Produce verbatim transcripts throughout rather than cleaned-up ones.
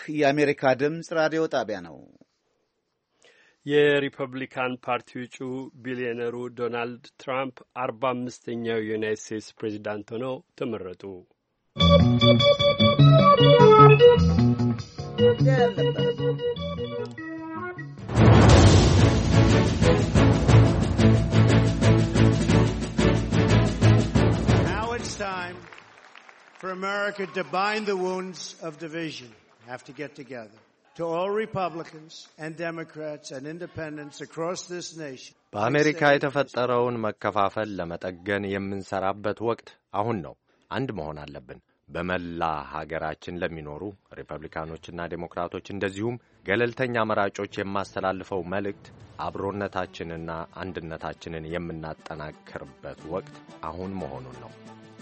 የአሜሪካ ድምፅ ራዲዮ ጣቢያ ነው። የሪፐብሊካን ፓርቲ እጩ ቢሊዮነሩ ዶናልድ ትራምፕ አርባ አምስተኛው የዩናይትድ ስቴትስ ፕሬዚዳንት ሆነው ተመረጡ። Now it's time for America to bind the wounds of division. Have to get together. To all Republicans and Democrats and independents across this nation. በአሜሪካ የተፈጠረውን መከፋፈል ለመጠገን የምንሰራበት ወቅት አሁን ነው። አንድ መሆን አለብን። በመላ ሀገራችን ለሚኖሩ ሪፐብሊካኖችና ዴሞክራቶች እንደዚሁም ገለልተኛ መራጮች የማስተላልፈው መልእክት አብሮነታችንና አንድነታችንን የምናጠናክርበት ወቅት አሁን መሆኑን ነው።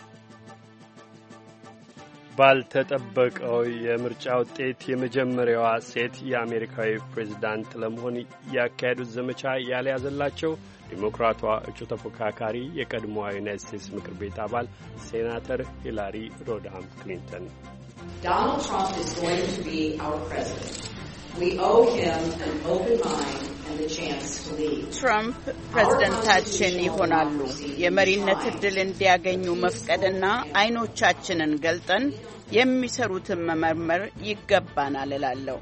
ባልተጠበቀው የምርጫ ውጤት የመጀመሪያዋ ሴት የአሜሪካዊ ፕሬዝዳንት ለመሆን ያካሄዱት ዘመቻ ያልያዘላቸው ዲሞክራቷ እጩ ተፎካካሪ የቀድሞዋ ዩናይትድ ስቴትስ ምክር ቤት አባል ሴናተር ሂላሪ ሮድሃም ክሊንተን Donald Trump is going to be our president. We owe him an open mind and the chance to lead. ትራምፕ ፕሬዝዳንታችን ይሆናሉ። የመሪነት ዕድል እንዲያገኙ መፍቀድና አይኖቻችንን ገልጠን የሚሰሩትን መመርመር ይገባናል እላለሁ።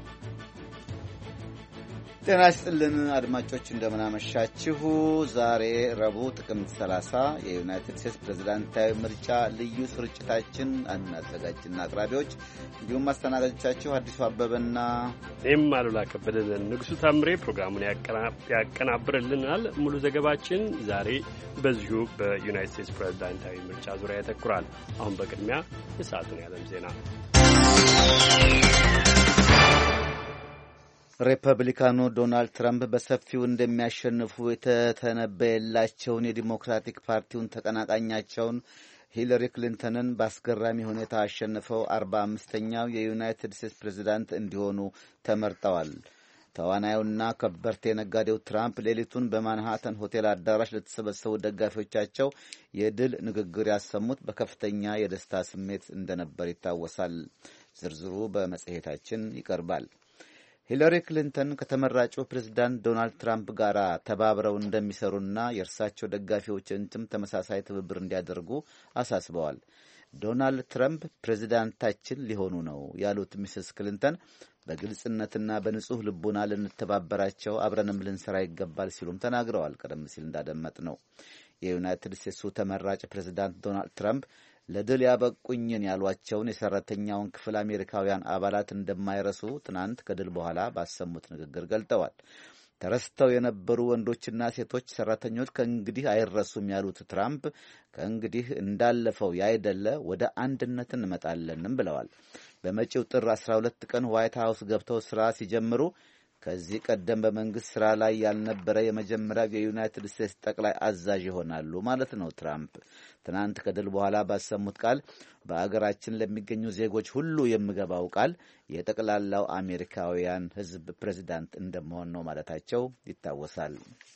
ጤና ይስጥልን አድማጮች፣ እንደምን አመሻችሁ። ዛሬ ረቡዕ ጥቅምት ሰላሳ የዩናይትድ ስቴትስ ፕሬዝዳንታዊ ምርጫ ልዩ ስርጭታችን አዘጋጅና አቅራቢዎች እንዲሁም አስተናጋጆቻችሁ አዲሱ አበበና እኔም አሉላ ከበደ ንጉሱ ታምሬ ፕሮግራሙን ያቀናብርልናል። ሙሉ ዘገባችን ዛሬ በዚሁ በዩናይትድ ስቴትስ ፕሬዝዳንታዊ ምርጫ ዙሪያ ያተኩራል። አሁን በቅድሚያ የሰዓቱን የዓለም ዜና። ሪፐብሊካኑ ዶናልድ ትራምፕ በሰፊው እንደሚያሸንፉ የተተነበየላቸውን የዲሞክራቲክ ፓርቲውን ተቀናቃኛቸውን ሂለሪ ክሊንተንን በአስገራሚ ሁኔታ አሸንፈው አርባ አምስተኛው የዩናይትድ ስቴትስ ፕሬዝዳንት እንዲሆኑ ተመርጠዋል። ተዋናዩና ከበርቴ ነጋዴው ትራምፕ ሌሊቱን በማንሃተን ሆቴል አዳራሽ ለተሰበሰቡ ደጋፊዎቻቸው የድል ንግግር ያሰሙት በከፍተኛ የደስታ ስሜት እንደነበር ይታወሳል። ዝርዝሩ በመጽሔታችን ይቀርባል። ሂለሪ ክሊንተን ከተመራጩ ፕሬዝዳንት ዶናልድ ትራምፕ ጋር ተባብረው እንደሚሰሩና የእርሳቸው ደጋፊዎችንም ተመሳሳይ ትብብር እንዲያደርጉ አሳስበዋል። ዶናልድ ትራምፕ ፕሬዝዳንታችን ሊሆኑ ነው ያሉት ሚስስ ክሊንተን በግልጽነትና በንጹህ ልቡና ልንተባበራቸው አብረንም ልንሰራ ይገባል ሲሉም ተናግረዋል። ቀደም ሲል እንዳደመጥ ነው የዩናይትድ ስቴትሱ ተመራጭ ፕሬዝዳንት ዶናልድ ትራምፕ ለድል ያበቁኝን ያሏቸውን የሰራተኛውን ክፍል አሜሪካውያን አባላት እንደማይረሱ ትናንት ከድል በኋላ ባሰሙት ንግግር ገልጠዋል። ተረስተው የነበሩ ወንዶችና ሴቶች ሰራተኞች ከእንግዲህ አይረሱም ያሉት ትራምፕ ከእንግዲህ እንዳለፈው ያይደለ ወደ አንድነት እንመጣለንም ብለዋል። በመጪው ጥር አስራ ሁለት ቀን ዋይት ሃውስ ገብተው ስራ ሲጀምሩ ከዚህ ቀደም በመንግስት ስራ ላይ ያልነበረ የመጀመሪያው የዩናይትድ ስቴትስ ጠቅላይ አዛዥ ይሆናሉ ማለት ነው። ትራምፕ ትናንት ከድል በኋላ ባሰሙት ቃል በአገራችን ለሚገኙ ዜጎች ሁሉ የምገባው ቃል የጠቅላላው አሜሪካውያን ሕዝብ ፕሬዝዳንት እንደመሆን ነው ማለታቸው ይታወሳል።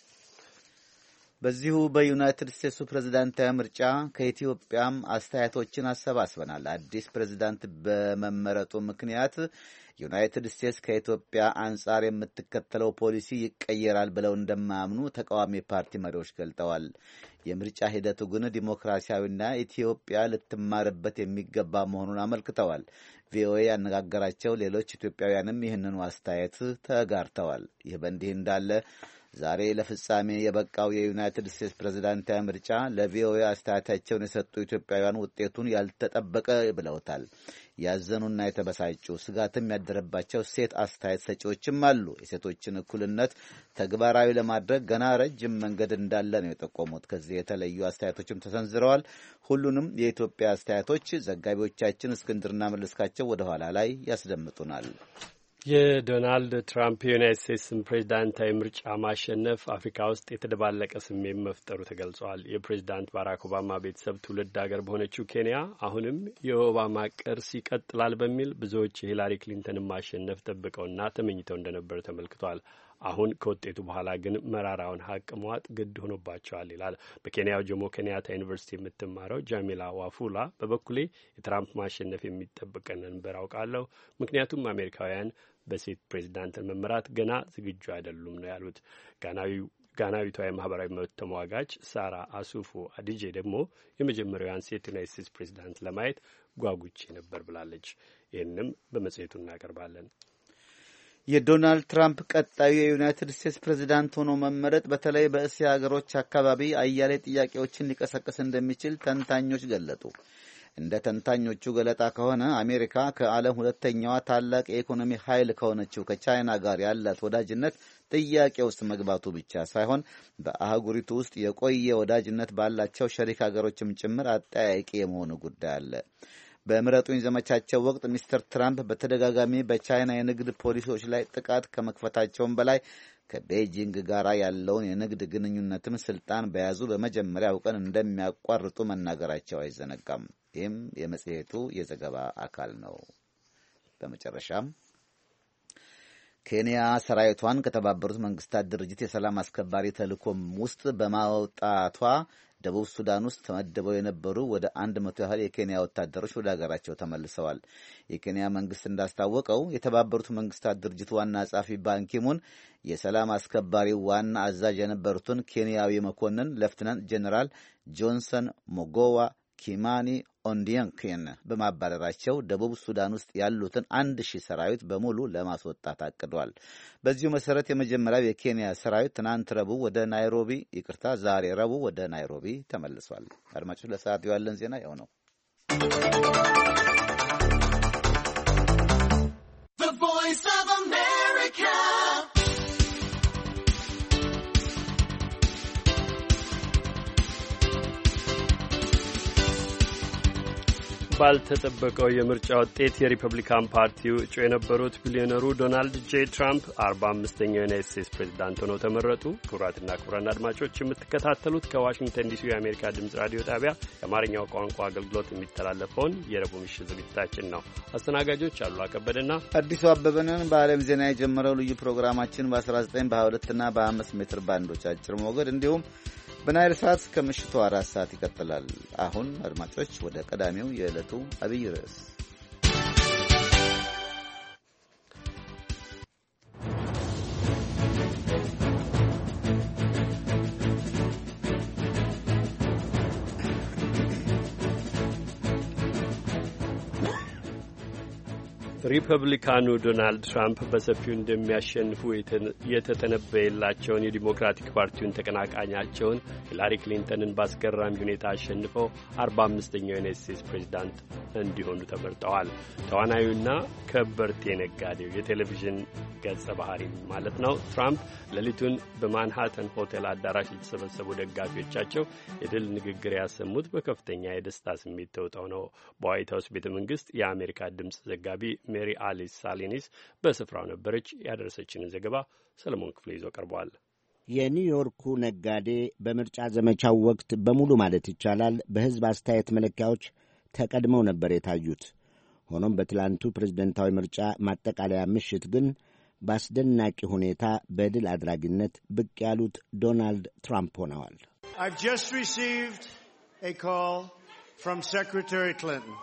በዚሁ በዩናይትድ ስቴትሱ ፕሬዝዳንታዊ ምርጫ ከኢትዮጵያም አስተያየቶችን አሰባስበናል። አዲስ ፕሬዝዳንት በመመረጡ ምክንያት ዩናይትድ ስቴትስ ከኢትዮጵያ አንጻር የምትከተለው ፖሊሲ ይቀየራል ብለው እንደማያምኑ ተቃዋሚ ፓርቲ መሪዎች ገልጠዋል። የምርጫ ሂደቱ ግን ዲሞክራሲያዊና ኢትዮጵያ ልትማርበት የሚገባ መሆኑን አመልክተዋል። ቪኦኤ ያነጋገራቸው ሌሎች ኢትዮጵያውያንም ይህንኑ አስተያየት ተጋርተዋል። ይህ በእንዲህ እንዳለ ዛሬ ለፍጻሜ የበቃው የዩናይትድ ስቴትስ ፕሬዝዳንታዊ ምርጫ ለቪኦኤ አስተያየታቸውን የሰጡ ኢትዮጵያውያን ውጤቱን ያልተጠበቀ ብለውታል። ያዘኑና የተበሳጩ ስጋትም ያደረባቸው ሴት አስተያየት ሰጪዎችም አሉ። የሴቶችን እኩልነት ተግባራዊ ለማድረግ ገና ረጅም መንገድ እንዳለ ነው የጠቆሙት። ከዚህ የተለዩ አስተያየቶችም ተሰንዝረዋል። ሁሉንም የኢትዮጵያ አስተያየቶች ዘጋቢዎቻችን እስክንድርና መለስካቸው ወደ ኋላ ላይ ያስደምጡናል። የዶናልድ ትራምፕ የዩናይትድ ስቴትስን ፕሬዝዳንታዊ ምርጫ ማሸነፍ አፍሪካ ውስጥ የተደባለቀ ስሜት መፍጠሩ ተገልጿል። የፕሬዝዳንት ባራክ ኦባማ ቤተሰብ ትውልድ ሀገር በሆነችው ኬንያ አሁንም የኦባማ ቅርስ ይቀጥላል በሚል ብዙዎች የሂላሪ ክሊንተንን ማሸነፍ ጠብቀውና ተመኝተው እንደነበር ተመልክቷል። አሁን ከውጤቱ በኋላ ግን መራራውን ሀቅ መዋጥ ግድ ሆኖባቸዋል ይላል። በኬንያው ጆሞ ኬንያታ ዩኒቨርሲቲ የምትማረው ጃሚላ ዋፉላ በበኩሌ የትራምፕ ማሸነፍ የሚጠበቀን ነበር አውቃለሁ፣ ምክንያቱም አሜሪካውያን በሴት ፕሬዚዳንትን መመራት ገና ዝግጁ አይደሉም ነው ያሉት። ጋናዊው ጋናዊቷ የማህበራዊ መብት ተሟጋች ሳራ አሱፉ አዲጄ ደግሞ የመጀመሪያዋን ሴት ዩናይት ስቴትስ ፕሬዚዳንት ለማየት ጓጉቼ ነበር ብላለች። ይህንም በመጽሔቱ እናቀርባለን። የዶናልድ ትራምፕ ቀጣዩ የዩናይትድ ስቴትስ ፕሬዚዳንት ሆኖ መመረጥ በተለይ በእስያ ሀገሮች አካባቢ አያሌ ጥያቄዎችን ሊቀሰቅስ እንደሚችል ተንታኞች ገለጡ። እንደ ተንታኞቹ ገለጣ ከሆነ አሜሪካ ከዓለም ሁለተኛዋ ታላቅ የኢኮኖሚ ኃይል ከሆነችው ከቻይና ጋር ያላት ወዳጅነት ጥያቄ ውስጥ መግባቱ ብቻ ሳይሆን በአህጉሪቱ ውስጥ የቆየ ወዳጅነት ባላቸው ሸሪክ ሀገሮችም ጭምር አጠያያቂ የመሆኑ ጉዳይ አለ። በምረጡኝ ዘመቻቸው ወቅት ሚስተር ትራምፕ በተደጋጋሚ በቻይና የንግድ ፖሊሲዎች ላይ ጥቃት ከመክፈታቸውም በላይ ከቤጂንግ ጋር ያለውን የንግድ ግንኙነትም ስልጣን በያዙ በመጀመሪያው ቀን እንደሚያቋርጡ መናገራቸው አይዘነጋም። ይህም የመጽሔቱ የዘገባ አካል ነው። በመጨረሻም ኬንያ ሰራዊቷን ከተባበሩት መንግስታት ድርጅት የሰላም አስከባሪ ተልዕኮም ውስጥ በማውጣቷ ደቡብ ሱዳን ውስጥ ተመድበው የነበሩ ወደ አንድ መቶ ያህል የኬንያ ወታደሮች ወደ ሀገራቸው ተመልሰዋል። የኬንያ መንግስት እንዳስታወቀው የተባበሩት መንግስታት ድርጅት ዋና ጸሐፊ ባንኪሙን የሰላም አስከባሪው ዋና አዛዥ የነበሩትን ኬንያዊ መኮንን ሌፍትናንት ጄኔራል ጆንሰን ሞጎዋ ኪማኒ ኦንዲያንኪን በማባረራቸው ደቡብ ሱዳን ውስጥ ያሉትን አንድ ሺህ ሰራዊት በሙሉ ለማስወጣት አቅዷል። በዚሁ መሰረት የመጀመሪያው የኬንያ ሰራዊት ትናንት ረቡዕ ወደ ናይሮቢ ይቅርታ፣ ዛሬ ረቡዕ ወደ ናይሮቢ ተመልሷል። አድማጮች፣ ለሰዓቱ ያለን ዜና ያው ነው። ባልተጠበቀው የምርጫ ውጤት የሪፐብሊካን ፓርቲው እጩ የነበሩት ቢሊዮነሩ ዶናልድ ጄ ትራምፕ አርባ አምስተኛው የዩናይት ስቴትስ ፕሬዚዳንት ሆነው ተመረጡ። ክቡራትና ክቡራን አድማጮች የምትከታተሉት ከዋሽንግተን ዲሲ የአሜሪካ ድምጽ ራዲዮ ጣቢያ የአማርኛው ቋንቋ አገልግሎት የሚተላለፈውን የረቡዕ ምሽት ዝግጅታችን ነው። አስተናጋጆች አሉ አከበደና አዲሱ አበበንን። በዓለም ዜና የጀመረው ልዩ ፕሮግራማችን በ19 በ22 እና በ5 ሜትር ባንዶች አጭር ሞገድ እንዲሁም በናይል ሰዓት ከምሽቱ አራት ሰዓት ይቀጥላል። አሁን አድማጮች ወደ ቀዳሚው የዕለቱ አብይ ርዕስ ሪፐብሊካኑ ዶናልድ ትራምፕ በሰፊው እንደሚያሸንፉ የተተነበየላቸውን የዲሞክራቲክ ፓርቲውን ተቀናቃኛቸውን ሂላሪ ክሊንተንን በአስገራሚ ሁኔታ አሸንፈው አርባ አምስተኛው ዩናይት ስቴትስ ፕሬዚዳንት እንዲሆኑ ተመርጠዋል። ተዋናዩና ከበርቴ ነጋዴው የቴሌቪዥን ገጸ ባህሪ ማለት ነው ትራምፕ ሌሊቱን በማንሃተን ሆቴል አዳራሽ የተሰበሰቡ ደጋፊዎቻቸው የድል ንግግር ያሰሙት በከፍተኛ የደስታ ስሜት ተውጠው ነው። በዋይት ሀውስ ቤተ መንግስት የአሜሪካ ድምፅ ዘጋቢ ሜሪ አሊስ ሳሊኒስ በስፍራው ነበረች። ያደረሰችንን ዘገባ ሰለሞን ክፍሌ ይዞ ቀርቧል። የኒውዮርኩ ነጋዴ በምርጫ ዘመቻው ወቅት በሙሉ ማለት ይቻላል በሕዝብ አስተያየት መለኪያዎች ተቀድመው ነበር የታዩት። ሆኖም በትላንቱ ፕሬዝደንታዊ ምርጫ ማጠቃለያ ምሽት ግን በአስደናቂ ሁኔታ በድል አድራጊነት ብቅ ያሉት ዶናልድ ትራምፕ ሆነዋል። I've just received a call from Secretary Clinton.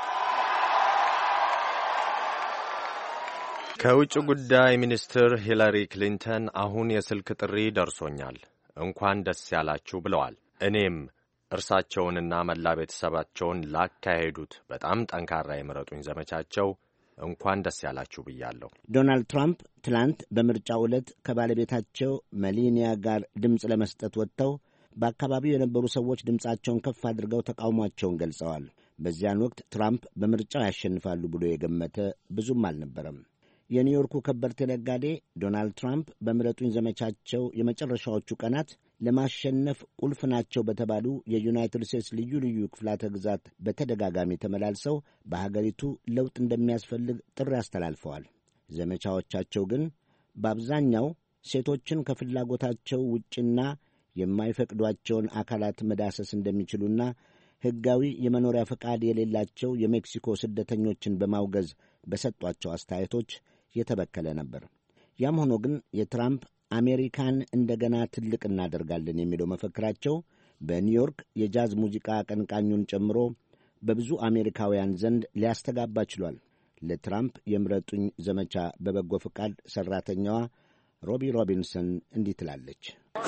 ከውጭ ጉዳይ ሚኒስትር ሂላሪ ክሊንተን አሁን የስልክ ጥሪ ደርሶኛል። እንኳን ደስ ያላችሁ ብለዋል። እኔም እርሳቸውንና መላ ቤተሰባቸውን ላካሄዱት በጣም ጠንካራ የምረጡኝ ዘመቻቸው እንኳን ደስ ያላችሁ ብያለሁ። ዶናልድ ትራምፕ ትላንት በምርጫው ዕለት ከባለቤታቸው መሊኒያ ጋር ድምፅ ለመስጠት ወጥተው በአካባቢው የነበሩ ሰዎች ድምፃቸውን ከፍ አድርገው ተቃውሟቸውን ገልጸዋል። በዚያን ወቅት ትራምፕ በምርጫው ያሸንፋሉ ብሎ የገመተ ብዙም አልነበረም። የኒውዮርኩ ከበርቴ ነጋዴ ዶናልድ ትራምፕ በምረጡኝ ዘመቻቸው የመጨረሻዎቹ ቀናት ለማሸነፍ ቁልፍ ናቸው በተባሉ የዩናይትድ ስቴትስ ልዩ ልዩ ክፍላተ ግዛት በተደጋጋሚ ተመላልሰው በሀገሪቱ ለውጥ እንደሚያስፈልግ ጥሪ አስተላልፈዋል። ዘመቻዎቻቸው ግን በአብዛኛው ሴቶችን ከፍላጎታቸው ውጭና የማይፈቅዷቸውን አካላት መዳሰስ እንደሚችሉና ሕጋዊ የመኖሪያ ፈቃድ የሌላቸው የሜክሲኮ ስደተኞችን በማውገዝ በሰጧቸው አስተያየቶች የተበከለ ነበር። ያም ሆኖ ግን የትራምፕ አሜሪካን እንደገና ትልቅ እናደርጋለን የሚለው መፈክራቸው በኒውዮርክ የጃዝ ሙዚቃ አቀንቃኙን ጨምሮ በብዙ አሜሪካውያን ዘንድ ሊያስተጋባ ችሏል። ለትራምፕ የምረጡኝ ዘመቻ በበጎ ፈቃድ ሠራተኛዋ ሮቢ ሮቢንሰን እንዲህ ትላለች።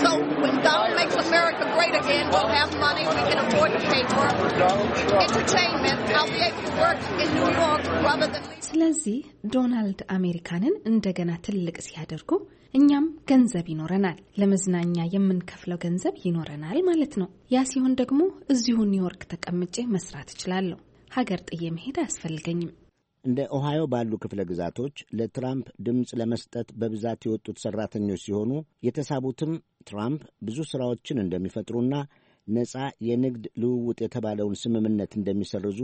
ስለዚህ ዶናልድ አሜሪካንን እንደገና ትልቅ ሲያደርጉ እኛም ገንዘብ ይኖረናል፣ ለመዝናኛ የምንከፍለው ገንዘብ ይኖረናል ማለት ነው። ያ ሲሆን ደግሞ እዚሁ ኒውዮርክ ተቀምጬ መስራት እችላለሁ። ሀገር ጥዬ መሄድ አያስፈልገኝም። እንደ ኦሃዮ ባሉ ክፍለ ግዛቶች ለትራምፕ ድምፅ ለመስጠት በብዛት የወጡት ሠራተኞች ሲሆኑ የተሳቡትም ትራምፕ ብዙ ሥራዎችን እንደሚፈጥሩና ነጻ የንግድ ልውውጥ የተባለውን ስምምነት እንደሚሰርዙ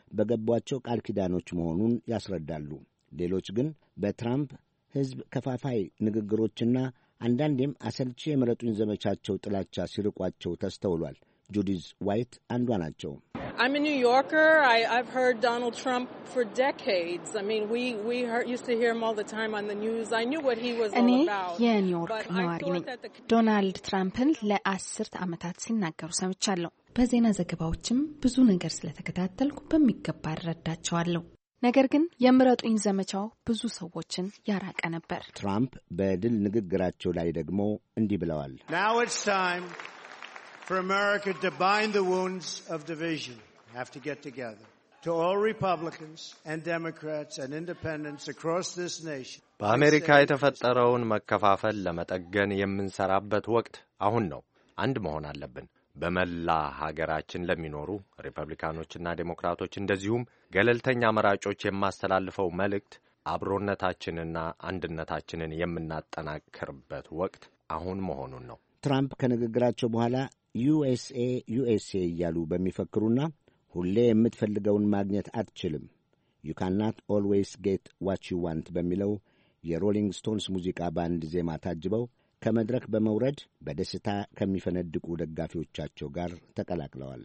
በገቧቸው ቃል ኪዳኖች መሆኑን ያስረዳሉ። ሌሎች ግን በትራምፕ ሕዝብ ከፋፋይ ንግግሮችና አንዳንዴም አሰልቺ የምረጡኝ ዘመቻቸው ጥላቻ ሲርቋቸው ተስተውሏል። ጁዲዝ ዋይት አንዷ ናቸው። I'm a New Yorker. I, I've heard Donald Trump for decades. I mean, we, we heard, used to hear him all the time on the news. I knew what he was all about. እኔ የኒውዮርክ ነዋሪ ነኝ። ዶናልድ ትራምፕን ለአስርት ዓመታት ሲናገሩ ሰምቻለሁ። በዜና ዘገባዎችም ብዙ ነገር ስለተከታተልኩ በሚገባ እረዳቸዋለሁ። ነገር ግን የምረጡኝ ዘመቻው ብዙ ሰዎችን ያራቀ ነበር። ትራምፕ በድል ንግግራቸው ላይ ደግሞ እንዲህ ብለዋል። Now it's time for America to bind the wounds of division. Have to get together. To all Republicans and Democrats and independents across this nation. በአሜሪካ የተፈጠረውን መከፋፈል ለመጠገን የምንሰራበት ወቅት አሁን ነው። አንድ መሆን አለብን። በመላ ሀገራችን ለሚኖሩ ሪፐብሊካኖችና ዴሞክራቶች እንደዚሁም ገለልተኛ መራጮች የማስተላልፈው መልእክት አብሮነታችንና አንድነታችንን የምናጠናክርበት ወቅት አሁን መሆኑን ነው። ትራምፕ ከንግግራቸው በኋላ ዩኤስኤ ዩኤስኤ እያሉ በሚፈክሩና ሁሌ የምትፈልገውን ማግኘት አትችልም ዩ ካንናት ኦልዌይስ ጌት ዋት ዩ ዋንት በሚለው የሮሊንግ ስቶንስ ሙዚቃ ባንድ ዜማ ታጅበው ከመድረክ በመውረድ በደስታ ከሚፈነድቁ ደጋፊዎቻቸው ጋር ተቀላቅለዋል።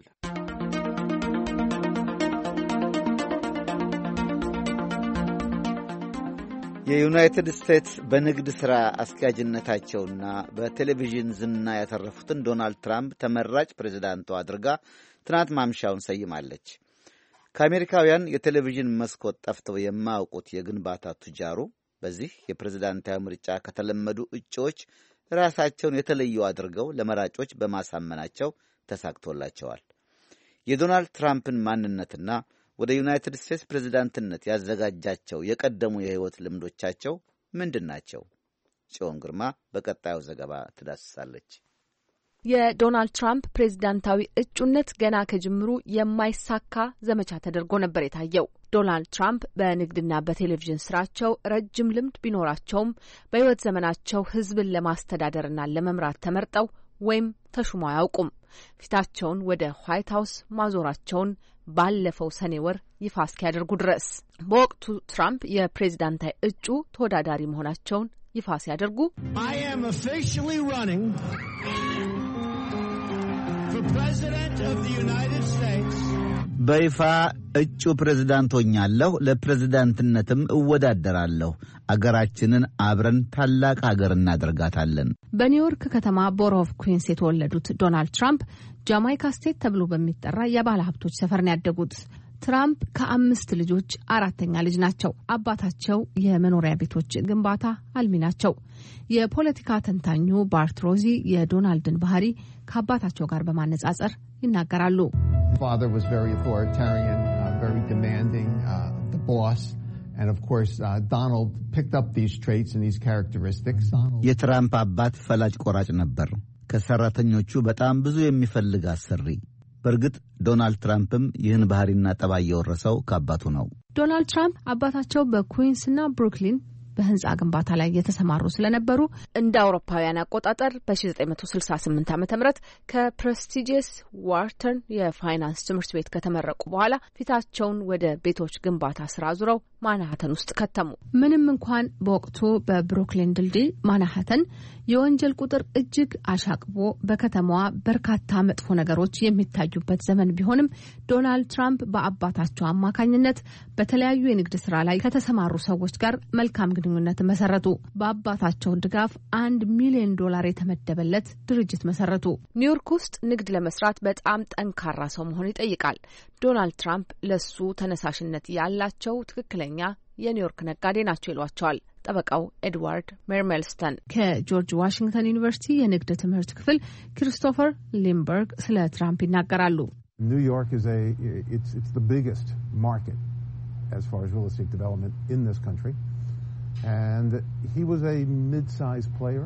የዩናይትድ ስቴትስ በንግድ ሥራ አስኪያጅነታቸውና በቴሌቪዥን ዝና ያተረፉትን ዶናልድ ትራምፕ ተመራጭ ፕሬዝዳንቷ አድርጋ ትናንት ማምሻውን ሰይማለች። ከአሜሪካውያን የቴሌቪዥን መስኮት ጠፍተው የማያውቁት የግንባታ ቱጃሩ በዚህ የፕሬዝዳንታዊ ምርጫ ከተለመዱ እጩዎች ራሳቸውን የተለዩ አድርገው ለመራጮች በማሳመናቸው ተሳክቶላቸዋል። የዶናልድ ትራምፕን ማንነትና ወደ ዩናይትድ ስቴትስ ፕሬዝዳንትነት ያዘጋጃቸው የቀደሙ የሕይወት ልምዶቻቸው ምንድን ናቸው? ጽዮን ግርማ በቀጣዩ ዘገባ ትዳስሳለች። የዶናልድ ትራምፕ ፕሬዝዳንታዊ እጩነት ገና ከጅምሩ የማይሳካ ዘመቻ ተደርጎ ነበር የታየው። ዶናልድ ትራምፕ በንግድና በቴሌቪዥን ስራቸው ረጅም ልምድ ቢኖራቸውም በሕይወት ዘመናቸው ሕዝብን ለማስተዳደርና ለመምራት ተመርጠው ወይም ተሹመው አያውቁም። ፊታቸውን ወደ ዋይት ሀውስ ማዞራቸውን ባለፈው ሰኔ ወር ይፋ እስኪያደርጉ ድረስ በወቅቱ ትራምፕ የፕሬዝዳንታዊ እጩ ተወዳዳሪ መሆናቸውን ይፋ ሲያደርጉ I am officially running for president of the United States. በይፋ እጩ ፕሬዝዳንት ሆኛለሁ፣ ለፕሬዝዳንትነትም እወዳደራለሁ። አገራችንን አብረን ታላቅ ሀገር እናደርጋታለን። በኒውዮርክ ከተማ ቦሮ ኦፍ ኩዊንስ የተወለዱት ዶናልድ ትራምፕ ጃማይካ ስቴት ተብሎ በሚጠራ የባለ ሀብቶች ሰፈር ነው ያደጉት። ትራምፕ ከአምስት ልጆች አራተኛ ልጅ ናቸው። አባታቸው የመኖሪያ ቤቶች ግንባታ አልሚ ናቸው። የፖለቲካ ተንታኙ ባርት ሮዚ የዶናልድን ባህሪ ከአባታቸው ጋር በማነጻጸር ይናገራሉ። Father was very authoritarian, uh, very demanding, uh, the boss. And of course, uh, Donald picked up these traits and these characteristics. የትራምፕ አባት ፈላጭ ቆራጭ ነበር። ከሰራተኞቹ በጣም ብዙ የሚፈልግ አሰሪ። በእርግጥ ዶናልድ ትራምፕም ይህን ባህሪና ጠባይ የወረሰው ከአባቱ ነው። ዶናልድ ትራምፕ አባታቸው በኩዊንስና ብሩክሊን በህንጻ ግንባታ ላይ የተሰማሩ ስለነበሩ እንደ አውሮፓውያን አቆጣጠር በ1968 ዓመተ ምህረት ከፕሬስቲጂየስ ዋርተን የፋይናንስ ትምህርት ቤት ከተመረቁ በኋላ ፊታቸውን ወደ ቤቶች ግንባታ ስራ ዙረው ማንሃተን ውስጥ ከተሙ። ምንም እንኳን በወቅቱ በብሩክሊን ድልድይ ማንሃተን የወንጀል ቁጥር እጅግ አሻቅቦ በከተማዋ በርካታ መጥፎ ነገሮች የሚታዩበት ዘመን ቢሆንም ዶናልድ ትራምፕ በአባታቸው አማካኝነት በተለያዩ የንግድ ስራ ላይ ከተሰማሩ ሰዎች ጋር መልካም ግንኙነት መሰረቱ። በአባታቸው ድጋፍ አንድ ሚሊዮን ዶላር የተመደበለት ድርጅት መሰረቱ። ኒውዮርክ ውስጥ ንግድ ለመስራት በጣም ጠንካራ ሰው መሆን ይጠይቃል። ዶናልድ ትራምፕ ለሱ ተነሳሽነት ያላቸው ትክክለኛ የኒውዮርክ ነጋዴ ናቸው ይሏቸዋል ጠበቃው ኤድዋርድ ሜርሜልስተን ከጆርጅ ዋሽንግተን ዩኒቨርሲቲ የንግድ ትምህርት ክፍል ክሪስቶፈር ሊምበርግ ስለ ትራምፕ ይናገራሉ። New York is a it's it's the biggest market as far as real estate development in this country, and he was a mid-sized player,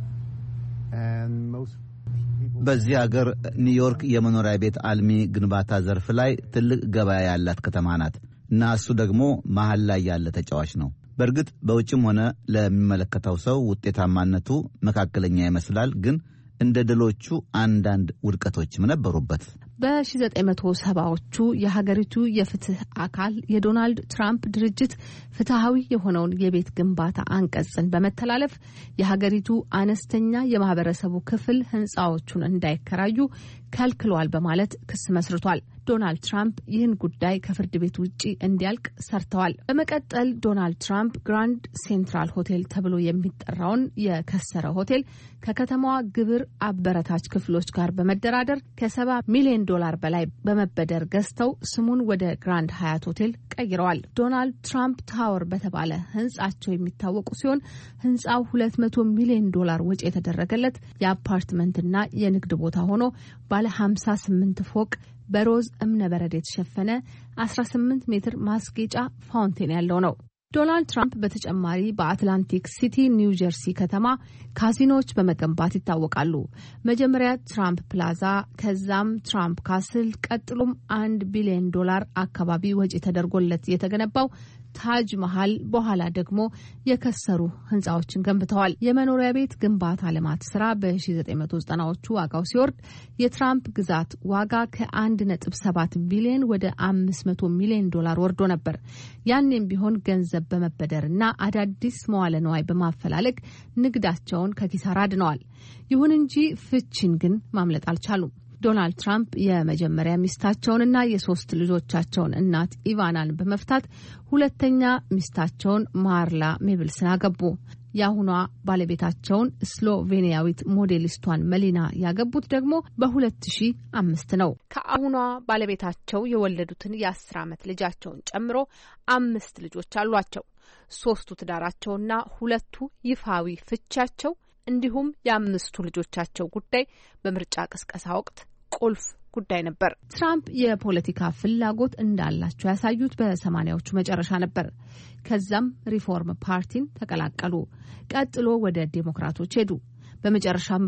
and most people በዚህ ሀገር ኒውዮርክ የመኖሪያ ቤት አልሚ ግንባታ ዘርፍ ላይ ትልቅ ገበያ ያላት ከተማ ናት እና እሱ ደግሞ መሃል ላይ ያለ ተጫዋች ነው። በእርግጥ በውጭም ሆነ ለሚመለከተው ሰው ውጤታማነቱ መካከለኛ ይመስላል፣ ግን እንደ ድሎቹ አንዳንድ ውድቀቶችም ነበሩበት። በ1970ዎቹ የሀገሪቱ የፍትህ አካል የዶናልድ ትራምፕ ድርጅት ፍትሃዊ የሆነውን የቤት ግንባታ አንቀጽን በመተላለፍ የሀገሪቱ አነስተኛ የማህበረሰቡ ክፍል ህንጻዎቹን እንዳይከራዩ ከልክሏል በማለት ክስ መስርቷል። ዶናልድ ትራምፕ ይህን ጉዳይ ከፍርድ ቤት ውጪ እንዲያልቅ ሰርተዋል። በመቀጠል ዶናልድ ትራምፕ ግራንድ ሴንትራል ሆቴል ተብሎ የሚጠራውን የከሰረ ሆቴል ከከተማዋ ግብር አበረታች ክፍሎች ጋር በመደራደር ከሰባ ሚሊዮን ዶላር በላይ በመበደር ገዝተው ስሙን ወደ ግራንድ ሀያት ሆቴል ቀይረዋል። ዶናልድ ትራምፕ ታወር በተባለ ህንጻቸው የሚታወቁ ሲሆን ህንጻው ሁለት መቶ ሚሊዮን ዶላር ወጪ የተደረገለት የአፓርትመንትና የንግድ ቦታ ሆኖ ባለ ሃምሳ ስምንት ፎቅ በሮዝ እምነ በረድ የተሸፈነ አስራ ስምንት ሜትር ማስጌጫ ፋውንቴን ያለው ነው። ዶናልድ ትራምፕ በተጨማሪ በአትላንቲክ ሲቲ ኒው ጀርሲ ከተማ ካሲኖዎች በመገንባት ይታወቃሉ። መጀመሪያ ትራምፕ ፕላዛ፣ ከዛም ትራምፕ ካስል፣ ቀጥሎም አንድ ቢሊዮን ዶላር አካባቢ ወጪ ተደርጎለት የተገነባው ታጅ መሃል፣ በኋላ ደግሞ የከሰሩ ህንጻዎችን ገንብተዋል። የመኖሪያ ቤት ግንባታ ልማት ስራ በ1990ዎቹ ዋጋው ሲወርድ የትራምፕ ግዛት ዋጋ ከአንድ ነጥብ ሰባት ቢሊዮን ወደ አምስት መቶ ሚሊዮን ዶላር ወርዶ ነበር። ያኔም ቢሆን ገንዘብ በመበደርና አዳዲስ መዋለ ንዋይ በማፈላለግ ንግዳቸውን ከኪሳራ አድነዋል። ይሁን እንጂ ፍቺን ግን ማምለጥ አልቻሉም። ዶናልድ ትራምፕ የመጀመሪያ ሚስታቸውንና የሶስት ልጆቻቸውን እናት ኢቫናን በመፍታት ሁለተኛ ሚስታቸውን ማርላ ሜብልስን አገቡ። የአሁኗ ባለቤታቸውን ስሎቬኒያዊት ሞዴሊስቷን መሊና ያገቡት ደግሞ በሁለት ሺህ አምስት ነው። ከአሁኗ ባለቤታቸው የወለዱትን የአስር ዓመት ልጃቸውን ጨምሮ አምስት ልጆች አሏቸው። ሶስቱ ትዳራቸውና ሁለቱ ይፋዊ ፍቻቸው እንዲሁም የአምስቱ ልጆቻቸው ጉዳይ በምርጫ ቅስቀሳ ወቅት ቁልፍ ጉዳይ ነበር። ትራምፕ የፖለቲካ ፍላጎት እንዳላቸው ያሳዩት በሰማኒያዎቹ መጨረሻ ነበር። ከዛም ሪፎርም ፓርቲን ተቀላቀሉ። ቀጥሎ ወደ ዴሞክራቶች ሄዱ። በመጨረሻም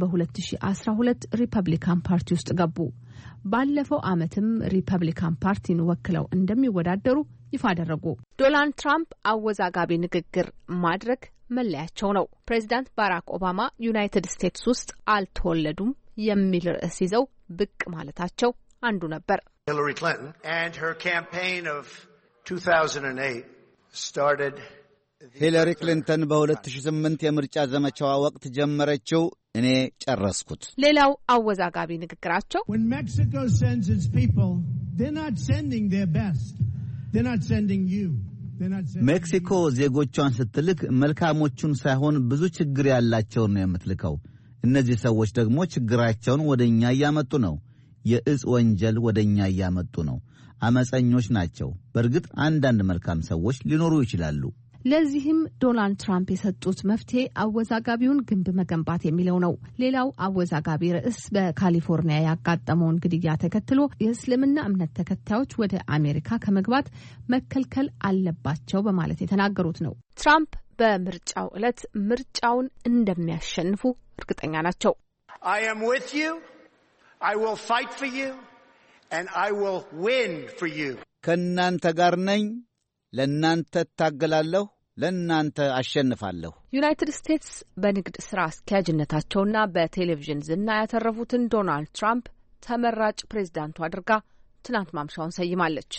በ2012 ሪፐብሊካን ፓርቲ ውስጥ ገቡ። ባለፈው ዓመትም ሪፐብሊካን ፓርቲን ወክለው እንደሚወዳደሩ ይፋ አደረጉ። ዶናልድ ትራምፕ አወዛጋቢ ንግግር ማድረግ መለያቸው ነው። ፕሬዚዳንት ባራክ ኦባማ ዩናይትድ ስቴትስ ውስጥ አልተወለዱም የሚል ርዕስ ይዘው ብቅ ማለታቸው አንዱ ነበር። Hillary Clinton and her campaign of two thousand eight started ሂለሪ ክሊንተን በሁለት ሺህ ስምንት የምርጫ ዘመቻዋ ወቅት ጀመረችው፣ እኔ ጨረስኩት። ሌላው አወዛጋቢ ንግግራቸው When Mexico sends its people, they're not sending their best. They're not sending you. ሜክሲኮ ዜጎቿን ስትልክ መልካሞቹን ሳይሆን ብዙ ችግር ያላቸውን ነው የምትልከው። እነዚህ ሰዎች ደግሞ ችግራቸውን ወደኛ እያመጡ ነው። የእጽ ወንጀል ወደኛ እያመጡ ነው። አመፀኞች ናቸው። በእርግጥ አንዳንድ መልካም ሰዎች ሊኖሩ ይችላሉ። ለዚህም ዶናልድ ትራምፕ የሰጡት መፍትሄ አወዛጋቢውን ግንብ መገንባት የሚለው ነው። ሌላው አወዛጋቢ ርዕስ በካሊፎርኒያ ያጋጠመውን ግድያ ተከትሎ የእስልምና እምነት ተከታዮች ወደ አሜሪካ ከመግባት መከልከል አለባቸው በማለት የተናገሩት ነው። ትራምፕ በምርጫው ዕለት ምርጫውን እንደሚያሸንፉ እርግጠኛ ናቸው። I am with you. I will fight for you and I will win for you. ከናንተ ጋር ነኝ፣ ለናንተ ታገላለሁ፣ ለናንተ አሸንፋለሁ። ዩናይትድ ስቴትስ በንግድ ስራ አስኪያጅነታቸውና በቴሌቪዥን ዝና ያተረፉትን ዶናልድ ትራምፕ ተመራጭ ፕሬዝዳንቱ አድርጋ ትናንት ማምሻውን ሰይማለች።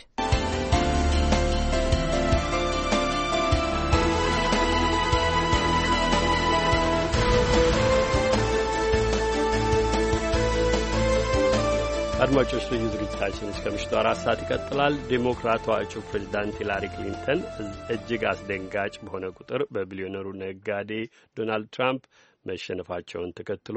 አድማጮች ልዩ ዝግጅታችን እስከ ምሽቱ አራት ሰዓት ይቀጥላል። ዴሞክራቷ እጩ ፕሬዚዳንት ሂላሪ ክሊንተን እጅግ አስደንጋጭ በሆነ ቁጥር በቢሊዮነሩ ነጋዴ ዶናልድ ትራምፕ መሸነፋቸውን ተከትሎ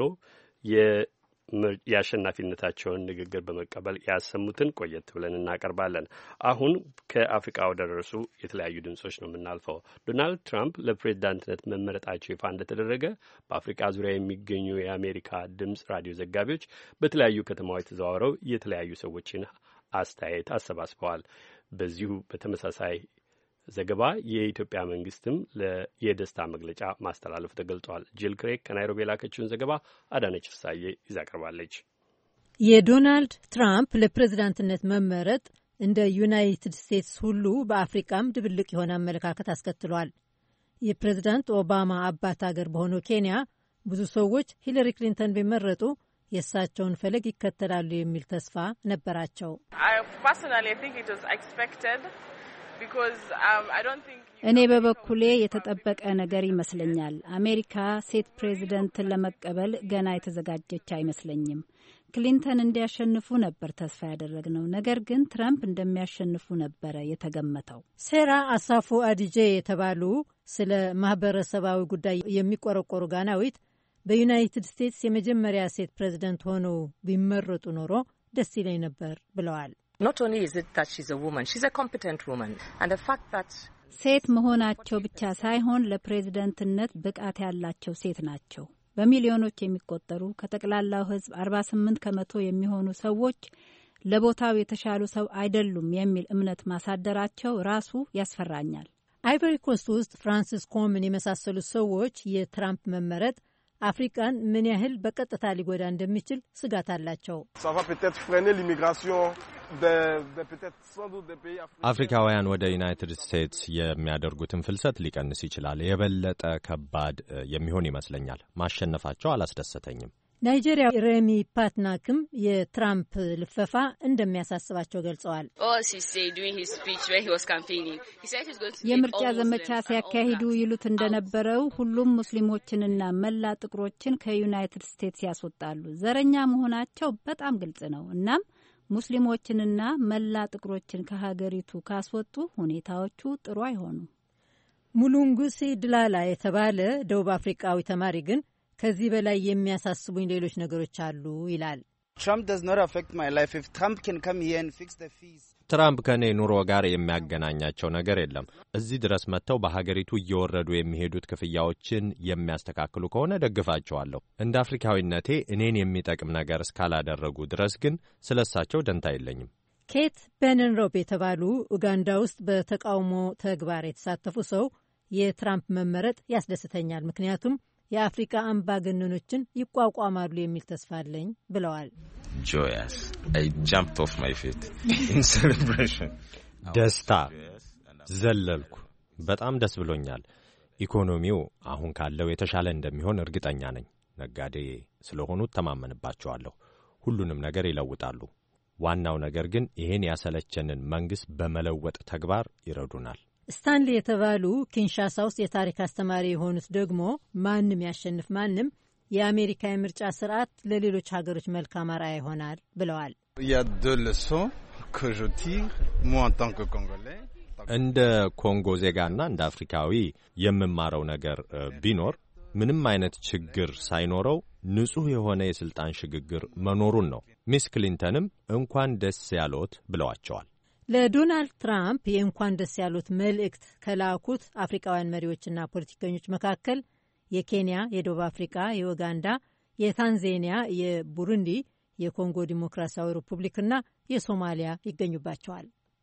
የአሸናፊነታቸውን ንግግር በመቀበል ያሰሙትን ቆየት ብለን እናቀርባለን። አሁን ከአፍሪካ ወደ ደረሱ የተለያዩ ድምጾች ነው የምናልፈው። ዶናልድ ትራምፕ ለፕሬዚዳንትነት መመረጣቸው ይፋ እንደተደረገ በአፍሪካ ዙሪያ የሚገኙ የአሜሪካ ድምጽ ራዲዮ ዘጋቢዎች በተለያዩ ከተማዎች ተዘዋውረው የተለያዩ ሰዎችን አስተያየት አሰባስበዋል። በዚሁ በተመሳሳይ ዘገባ የኢትዮጵያ መንግስትም የደስታ መግለጫ ማስተላለፍ ተገልጧል። ጂል ክሬክ ከናይሮቢ የላከችውን ዘገባ አዳነች ፍሳዬ ይዛ ቀርባለች። የዶናልድ ትራምፕ ለፕሬዝዳንትነት መመረጥ እንደ ዩናይትድ ስቴትስ ሁሉ በአፍሪካም ድብልቅ የሆነ አመለካከት አስከትሏል። የፕሬዝዳንት ኦባማ አባት አገር በሆነው ኬንያ ብዙ ሰዎች ሂለሪ ክሊንተን ቢመረጡ የእሳቸውን ፈለግ ይከተላሉ የሚል ተስፋ ነበራቸው። እኔ በበኩሌ የተጠበቀ ነገር ይመስለኛል። አሜሪካ ሴት ፕሬዝደንትን ለመቀበል ገና የተዘጋጀች አይመስለኝም። ክሊንተን እንዲያሸንፉ ነበር ተስፋ ያደረግነው፣ ነገር ግን ትራምፕ እንደሚያሸንፉ ነበረ የተገመተው። ሴራ አሳፎ አዲጄ የተባሉ ስለ ማህበረሰባዊ ጉዳይ የሚቆረቆሩ ጋናዊት በዩናይትድ ስቴትስ የመጀመሪያ ሴት ፕሬዝደንት ሆነው ቢመረጡ ኖሮ ደስ ይለኝ ነበር ብለዋል። ሴት መሆናቸው ብቻ ሳይሆን ለፕሬዝደንትነት ብቃት ያላቸው ሴት ናቸው። በሚሊዮኖች የሚቆጠሩ ከጠቅላላው ሕዝብ አርባ ስምንት ከመቶ የሚሆኑ ሰዎች ለቦታው የተሻሉ ሰው አይደሉም የሚል እምነት ማሳደራቸው ራሱ ያስፈራኛል። አይቨሪ ኮስት ውስጥ ፍራንሲስ ኮምን የመሳሰሉት ሰዎች የትራምፕ መመረጥ አፍሪካን ምን ያህል በቀጥታ ሊጎዳ እንደሚችል ስጋት አላቸው። አፍሪካውያን ወደ ዩናይትድ ስቴትስ የሚያደርጉትን ፍልሰት ሊቀንስ ይችላል። የበለጠ ከባድ የሚሆን ይመስለኛል። ማሸነፋቸው አላስደሰተኝም። ናይጄሪያ ሬሚ ፓትናክም የትራምፕ ልፈፋ እንደሚያሳስባቸው ገልጸዋል። የምርጫ ዘመቻ ሲያካሂዱ ይሉት እንደነበረው ሁሉም ሙስሊሞችንና መላ ጥቁሮችን ከዩናይትድ ስቴትስ ያስወጣሉ። ዘረኛ መሆናቸው በጣም ግልጽ ነው። እናም ሙስሊሞችንና መላ ጥቁሮችን ከሀገሪቱ ካስወጡ ሁኔታዎቹ ጥሩ አይሆኑም። ሙሉንጉሲ ድላላ የተባለ ደቡብ አፍሪካዊ ተማሪ ግን ከዚህ በላይ የሚያሳስቡኝ ሌሎች ነገሮች አሉ ይላል። ትራምፕ ከኔ ኑሮ ጋር የሚያገናኛቸው ነገር የለም። እዚህ ድረስ መጥተው በሀገሪቱ እየወረዱ የሚሄዱት ክፍያዎችን የሚያስተካክሉ ከሆነ ደግፋቸዋለሁ። እንደ አፍሪካዊነቴ እኔን የሚጠቅም ነገር እስካላደረጉ ድረስ ግን ስለ እሳቸው ደንታ የለኝም። ኬት ቤነንሮብ የተባሉ ኡጋንዳ ውስጥ በተቃውሞ ተግባር የተሳተፉ ሰው የትራምፕ መመረጥ ያስደስተኛል፣ ምክንያቱም የአፍሪካ አምባገነኖችን ይቋቋማሉ የሚል ተስፋ አለኝ ብለዋል። ደስታ ዘለልኩ። በጣም ደስ ብሎኛል። ኢኮኖሚው አሁን ካለው የተሻለ እንደሚሆን እርግጠኛ ነኝ። ነጋዴ ስለሆኑ ተማመንባቸዋለሁ። ሁሉንም ነገር ይለውጣሉ። ዋናው ነገር ግን ይሄን ያሰለቸንን መንግስት በመለወጥ ተግባር ይረዱናል። ስታንሊ የተባሉ ኪንሻሳ ውስጥ የታሪክ አስተማሪ የሆኑት ደግሞ ማንም ያሸንፍ ማንም የአሜሪካ የምርጫ ስርዓት ለሌሎች ሀገሮች መልካም አርአያ ይሆናል ብለዋል። እንደ ኮንጎ ዜጋና እንደ አፍሪካዊ የምማረው ነገር ቢኖር ምንም አይነት ችግር ሳይኖረው ንጹሕ የሆነ የስልጣን ሽግግር መኖሩን ነው። ሚስ ክሊንተንም እንኳን ደስ ያሎት ብለዋቸዋል። ለዶናልድ ትራምፕ የእንኳን ደስ ያሉት መልእክት ከላኩት አፍሪካውያን መሪዎችና ፖለቲከኞች መካከል የኬንያ፣ የደቡብ አፍሪካ፣ የኡጋንዳ፣ የታንዛኒያ፣ የቡሩንዲ፣ የኮንጎ ዲሞክራሲያዊ ሪፑብሊክና የሶማሊያ ይገኙባቸዋል።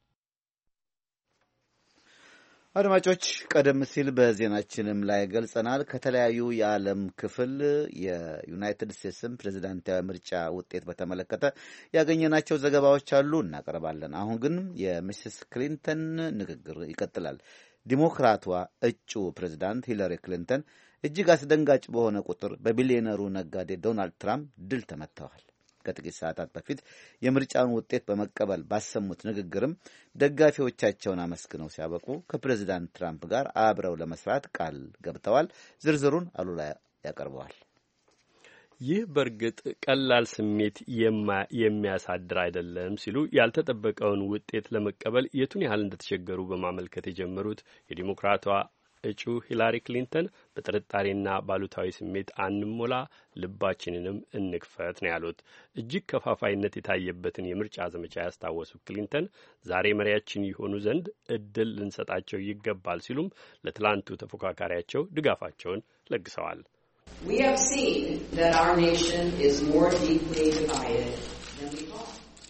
አድማጮች፣ ቀደም ሲል በዜናችንም ላይ ገልጸናል። ከተለያዩ የዓለም ክፍል የዩናይትድ ስቴትስን ፕሬዝዳንታዊ ምርጫ ውጤት በተመለከተ ያገኘናቸው ዘገባዎች አሉ፣ እናቀርባለን። አሁን ግን የሚስስ ክሊንተን ንግግር ይቀጥላል። ዲሞክራቷ እጩ ፕሬዝዳንት ሂለሪ ክሊንተን እጅግ አስደንጋጭ በሆነ ቁጥር በቢሊዮነሩ ነጋዴ ዶናልድ ትራምፕ ድል ተመትተዋል። ከጥቂት ሰዓታት በፊት የምርጫውን ውጤት በመቀበል ባሰሙት ንግግርም ደጋፊዎቻቸውን አመስግነው ሲያበቁ ከፕሬዚዳንት ትራምፕ ጋር አብረው ለመስራት ቃል ገብተዋል። ዝርዝሩን አሉላ ያቀርበዋል። ይህ በእርግጥ ቀላል ስሜት የሚያሳድር አይደለም ሲሉ ያልተጠበቀውን ውጤት ለመቀበል የቱን ያህል እንደተቸገሩ በማመልከት የጀመሩት የዲሞክራቷ እጩ ሂላሪ ክሊንተን በጥርጣሬና ባሉታዊ ስሜት አንሞላ፣ ልባችንንም እንክፈት ነው ያሉት። እጅግ ከፋፋይነት የታየበትን የምርጫ ዘመቻ ያስታወሱት ክሊንተን ዛሬ መሪያችን ይሆኑ ዘንድ እድል ልንሰጣቸው ይገባል ሲሉም ለትላንቱ ተፎካካሪያቸው ድጋፋቸውን ለግሰዋል። We have seen that our nation is more deeply divided than we thought.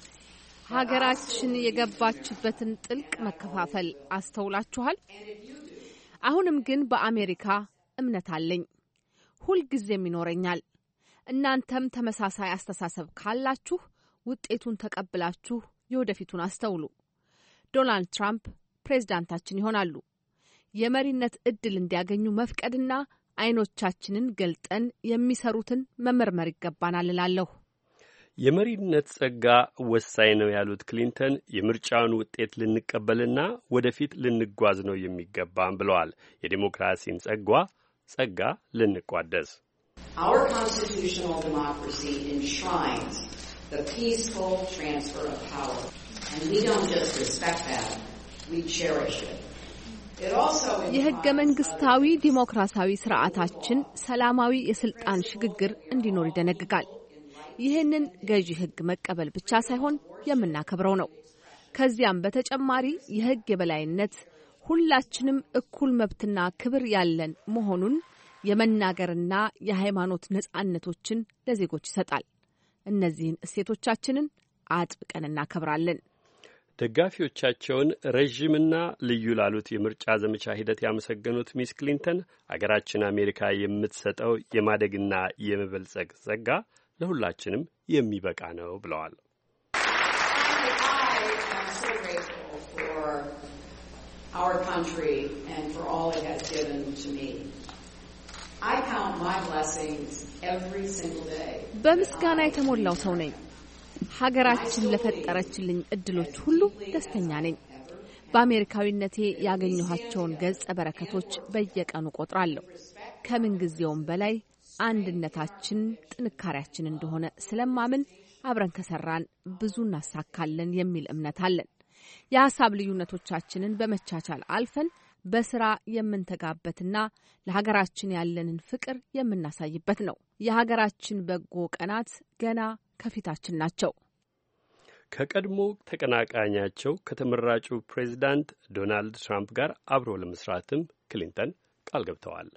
ሀገራችን የገባችበትን ጥልቅ መከፋፈል አስተውላችኋል። አሁንም ግን በአሜሪካ እምነት አለኝ፣ ሁልጊዜም ይኖረኛል። እናንተም ተመሳሳይ አስተሳሰብ ካላችሁ ውጤቱን ተቀብላችሁ የወደፊቱን አስተውሉ። ዶናልድ ትራምፕ ፕሬዝዳንታችን ይሆናሉ። የመሪነት እድል እንዲያገኙ መፍቀድና አይኖቻችንን ገልጠን የሚሰሩትን መመርመር ይገባናል እላለሁ። የመሪነት ጸጋ ወሳኝ ነው ያሉት ክሊንተን የምርጫውን ውጤት ልንቀበልና ወደፊት ልንጓዝ ነው የሚገባም ብለዋል። የዲሞክራሲን ጸጋ ጸጋ ልንቋደስ Our constitutional democracy enshrines the peaceful transfer of power, and we don't just respect that, we cherish it. የህገ መንግስታዊ ዲሞክራሲያዊ ስርዓታችን ሰላማዊ የስልጣን ሽግግር እንዲኖር ይደነግጋል። ይህንን ገዢ ህግ መቀበል ብቻ ሳይሆን የምናከብረው ነው። ከዚያም በተጨማሪ የህግ የበላይነት ሁላችንም እኩል መብትና ክብር ያለን መሆኑን የመናገርና የሃይማኖት ነጻነቶችን ለዜጎች ይሰጣል። እነዚህን እሴቶቻችንን አጥብቀን እናከብራለን። ደጋፊዎቻቸውን ረዥምና ልዩ ላሉት የምርጫ ዘመቻ ሂደት ያመሰገኑት ሚስ ክሊንተን አገራችን አሜሪካ የምትሰጠው የማደግና የመበልጸግ ጸጋ ለሁላችንም የሚበቃ ነው ብለዋል። በምስጋና የተሞላው ሰው ነኝ። ሀገራችን ለፈጠረችልኝ እድሎች ሁሉ ደስተኛ ነኝ። በአሜሪካዊነቴ ያገኘኋቸውን ገጸ በረከቶች በየቀኑ ቆጥራለሁ። ከምንጊዜውም በላይ አንድነታችን ጥንካሬያችን እንደሆነ ስለማምን አብረን ከሰራን ብዙ እናሳካለን የሚል እምነት አለን። የሀሳብ ልዩነቶቻችንን በመቻቻል አልፈን በስራ የምንተጋበትና ለሀገራችን ያለንን ፍቅር የምናሳይበት ነው። የሀገራችን በጎ ቀናት ገና ከፊታችን ናቸው። ከቀድሞ ተቀናቃኛቸው ከተመራጩ ፕሬዚዳንት ዶናልድ ትራምፕ ጋር አብሮ ለመስራትም ክሊንተን ቃል ገብተዋል።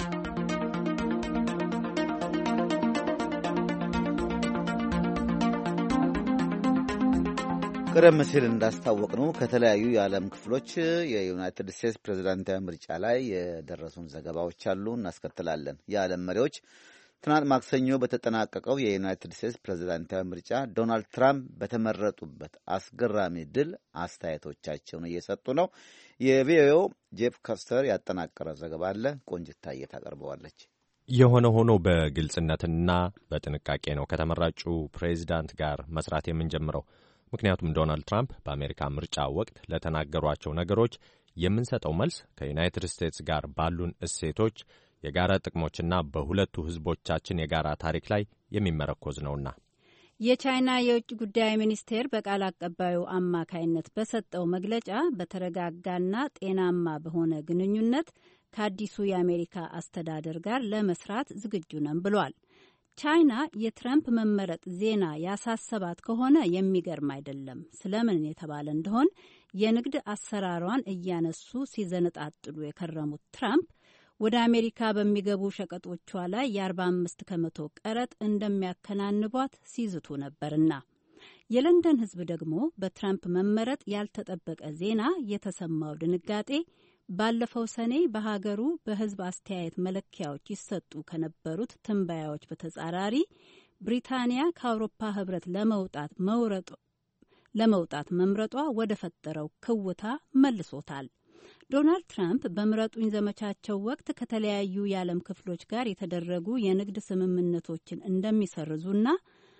ቀደም ሲል እንዳስታወቅነው ከተለያዩ የዓለም ክፍሎች የዩናይትድ ስቴትስ ፕሬዝዳንታዊ ምርጫ ላይ የደረሱን ዘገባዎች አሉ፣ እናስከትላለን። የዓለም መሪዎች ትናንት ማክሰኞ በተጠናቀቀው የዩናይትድ ስቴትስ ፕሬዝዳንታዊ ምርጫ ዶናልድ ትራምፕ በተመረጡበት አስገራሚ ድል አስተያየቶቻቸውን እየሰጡ ነው። የቪኦኤው ጄፍ ከስተር ያጠናቀረ ዘገባ አለ። ቆንጅታዬ ታቀርበዋለች። የሆነ ሆኖ በግልጽነትና በጥንቃቄ ነው ከተመራጩ ፕሬዝዳንት ጋር መስራት የምንጀምረው። ምክንያቱም ዶናልድ ትራምፕ በአሜሪካ ምርጫ ወቅት ለተናገሯቸው ነገሮች የምንሰጠው መልስ ከዩናይትድ ስቴትስ ጋር ባሉን እሴቶች፣ የጋራ ጥቅሞችና በሁለቱ ሕዝቦቻችን የጋራ ታሪክ ላይ የሚመረኮዝ ነውና። የቻይና የውጭ ጉዳይ ሚኒስቴር በቃል አቀባዩ አማካይነት በሰጠው መግለጫ በተረጋጋና ጤናማ በሆነ ግንኙነት ከአዲሱ የአሜሪካ አስተዳደር ጋር ለመስራት ዝግጁ ነን ብሏል። ቻይና የትራምፕ መመረጥ ዜና ያሳሰባት ከሆነ የሚገርም አይደለም። ስለምን የተባለ እንደሆን የንግድ አሰራሯን እያነሱ ሲዘነጣጥሉ የከረሙት ትራምፕ ወደ አሜሪካ በሚገቡ ሸቀጦቿ ላይ የአርባ አምስት ከመቶ ቀረጥ እንደሚያከናንቧት ሲዝቱ ነበርና። የለንደን ሕዝብ ደግሞ በትራምፕ መመረጥ ያልተጠበቀ ዜና የተሰማው ድንጋጤ ባለፈው ሰኔ በሀገሩ በሕዝብ አስተያየት መለኪያዎች ይሰጡ ከነበሩት ትንበያዎች በተጻራሪ ብሪታንያ ከአውሮፓ ሕብረት ለመውጣት መውረጡ ለመውጣት መምረጧ ወደ ፈጠረው ክውታ መልሶታል። ዶናልድ ትራምፕ በምረጡኝ ዘመቻቸው ወቅት ከተለያዩ የዓለም ክፍሎች ጋር የተደረጉ የንግድ ስምምነቶችን እንደሚሰርዙና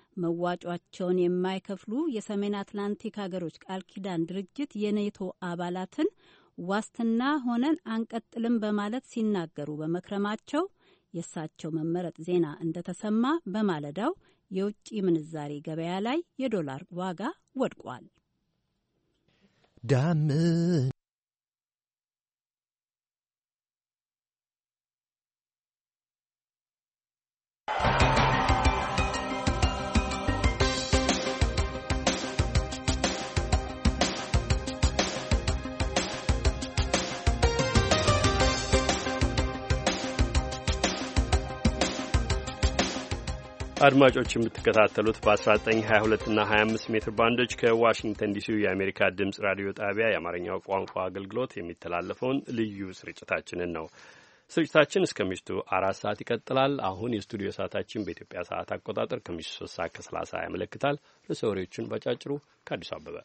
መዋጯቸውን የማይከፍሉ የሰሜን አትላንቲክ ሀገሮች ቃል ኪዳን ድርጅት የኔቶ አባላትን ዋስትና ሆነን አንቀጥልም በማለት ሲናገሩ በመክረማቸው የእሳቸው መመረጥ ዜና እንደተሰማ በማለዳው የውጭ ምንዛሬ ገበያ ላይ የዶላር ዋጋ ወድቋል። ዳምን አድማጮች የምትከታተሉት በ19፣ ሀያ ሁለት እና ሀያ አምስት ሜትር ባንዶች ከዋሽንግተን ዲሲ የአሜሪካ ድምጽ ራዲዮ ጣቢያ የአማርኛው ቋንቋ አገልግሎት የሚተላለፈውን ልዩ ስርጭታችንን ነው። ስርጭታችን እስከ ምሽቱ አራት ሰዓት ይቀጥላል። አሁን የስቱዲዮ ሰዓታችን በኢትዮጵያ ሰዓት አቆጣጠር ከምሽቱ ሶስት ሰዓት ከሰላሳ ያመለክታል። ርዕሰ ወሬዎቹን ባጫጭሩ ከአዲሱ አበበ።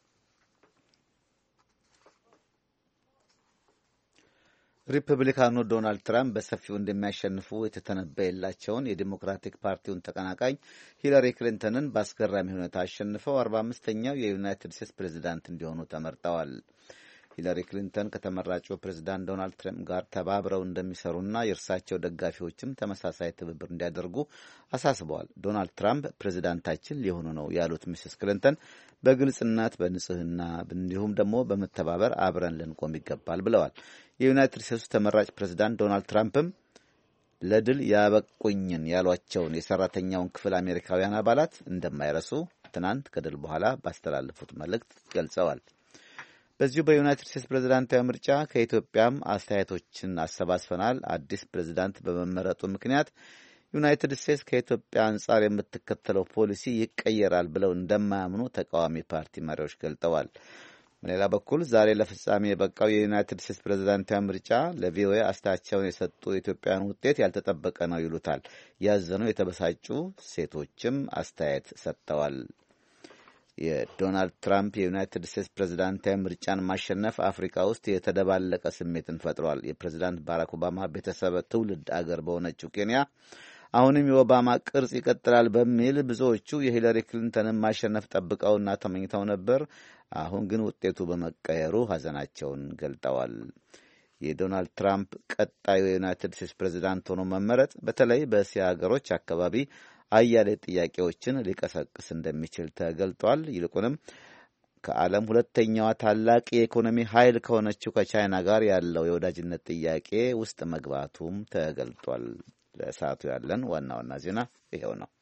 ሪፐብሊካኑ ዶናልድ ትራምፕ በሰፊው እንደሚያሸንፉ የተተነበየላቸውን የዲሞክራቲክ ፓርቲውን ተቀናቃኝ ሂላሪ ክሊንተንን በአስገራሚ ሁኔታ አሸንፈው አርባ አምስተኛው የዩናይትድ ስቴትስ ፕሬዚዳንት እንዲሆኑ ተመርጠዋል። ሂላሪ ክሊንተን ከተመራጩ ፕሬዚዳንት ዶናልድ ትራምፕ ጋር ተባብረው እንደሚሰሩና የእርሳቸው ደጋፊዎችም ተመሳሳይ ትብብር እንዲያደርጉ አሳስበዋል። ዶናልድ ትራምፕ ፕሬዚዳንታችን ሊሆኑ ነው ያሉት ሚስስ ክሊንተን በግልጽነት፣ በንጽህና እንዲሁም ደግሞ በመተባበር አብረን ልንቆም ይገባል ብለዋል። የዩናይትድ ስቴትስ ተመራጭ ፕሬዚዳንት ዶናልድ ትራምፕም ለድል ያበቁኝን ያሏቸውን የሰራተኛውን ክፍል አሜሪካውያን አባላት እንደማይረሱ ትናንት ከድል በኋላ ባስተላለፉት መልእክት ገልጸዋል። በዚሁ በዩናይትድ ስቴትስ ፕሬዝዳንታዊ ምርጫ ከኢትዮጵያም አስተያየቶችን አሰባስበናል። አዲስ ፕሬዝዳንት በመመረጡ ምክንያት ዩናይትድ ስቴትስ ከኢትዮጵያ አንጻር የምትከተለው ፖሊሲ ይቀየራል ብለው እንደማያምኑ ተቃዋሚ ፓርቲ መሪዎች ገልጠዋል። በሌላ በኩል ዛሬ ለፍጻሜ የበቃው የዩናይትድ ስቴትስ ፕሬዝዳንታዊ ምርጫ ለቪኦኤ አስተያየታቸውን የሰጡ ኢትዮጵያውያን ውጤት ያልተጠበቀ ነው ይሉታል። ያዘኑ የተበሳጩ ሴቶችም አስተያየት ሰጥተዋል። የዶናልድ ትራምፕ የዩናይትድ ስቴትስ ፕሬዝዳንታዊ ምርጫን ማሸነፍ አፍሪካ ውስጥ የተደባለቀ ስሜትን ፈጥሯል። የፕሬዝዳንት ባራክ ኦባማ ቤተሰብ ትውልድ አገር በሆነችው ኬንያ አሁንም የኦባማ ቅርጽ ይቀጥላል በሚል ብዙዎቹ የሂለሪ ክሊንተንን ማሸነፍ ጠብቀውና ተመኝተው ነበር። አሁን ግን ውጤቱ በመቀየሩ ሐዘናቸውን ገልጠዋል። የዶናልድ ትራምፕ ቀጣዩ የዩናይትድ ስቴትስ ፕሬዝዳንት ሆኖ መመረጥ በተለይ በእስያ ሀገሮች አካባቢ አያሌ ጥያቄዎችን ሊቀሰቅስ እንደሚችል ተገልጧል። ይልቁንም ከዓለም ሁለተኛዋ ታላቅ የኢኮኖሚ ኃይል ከሆነችው ከቻይና ጋር ያለው የወዳጅነት ጥያቄ ውስጥ መግባቱም ተገልጧል። ለሰዓቱ ያለን ዋና ዋና ዜና ይሄው ነው።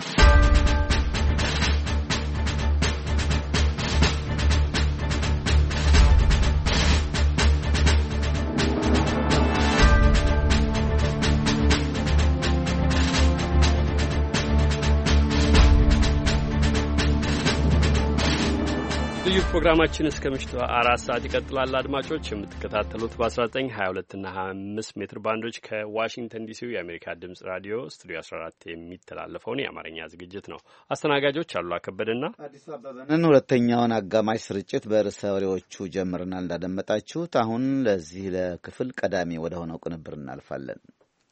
ልዩ ፕሮግራማችን እስከ ምሽቱ አራት ሰዓት ይቀጥላል። አድማጮች የምትከታተሉት በ19፣ ሀያ ሁለት እና ሀያ አምስት ሜትር ባንዶች ከዋሽንግተን ዲሲው የአሜሪካ ድምጽ ራዲዮ ስቱዲዮ አስራ አራት የሚተላለፈውን የአማርኛ ዝግጅት ነው። አስተናጋጆች አሉላ ከበደና አዲሱ አበበንን። ሁለተኛውን አጋማሽ ስርጭት በርዕሰ ወሬዎቹ ጀምረናል እንዳደመጣችሁት። አሁን ለዚህ ለክፍል ቀዳሚ ወደ ሆነው ቅንብር እናልፋለን።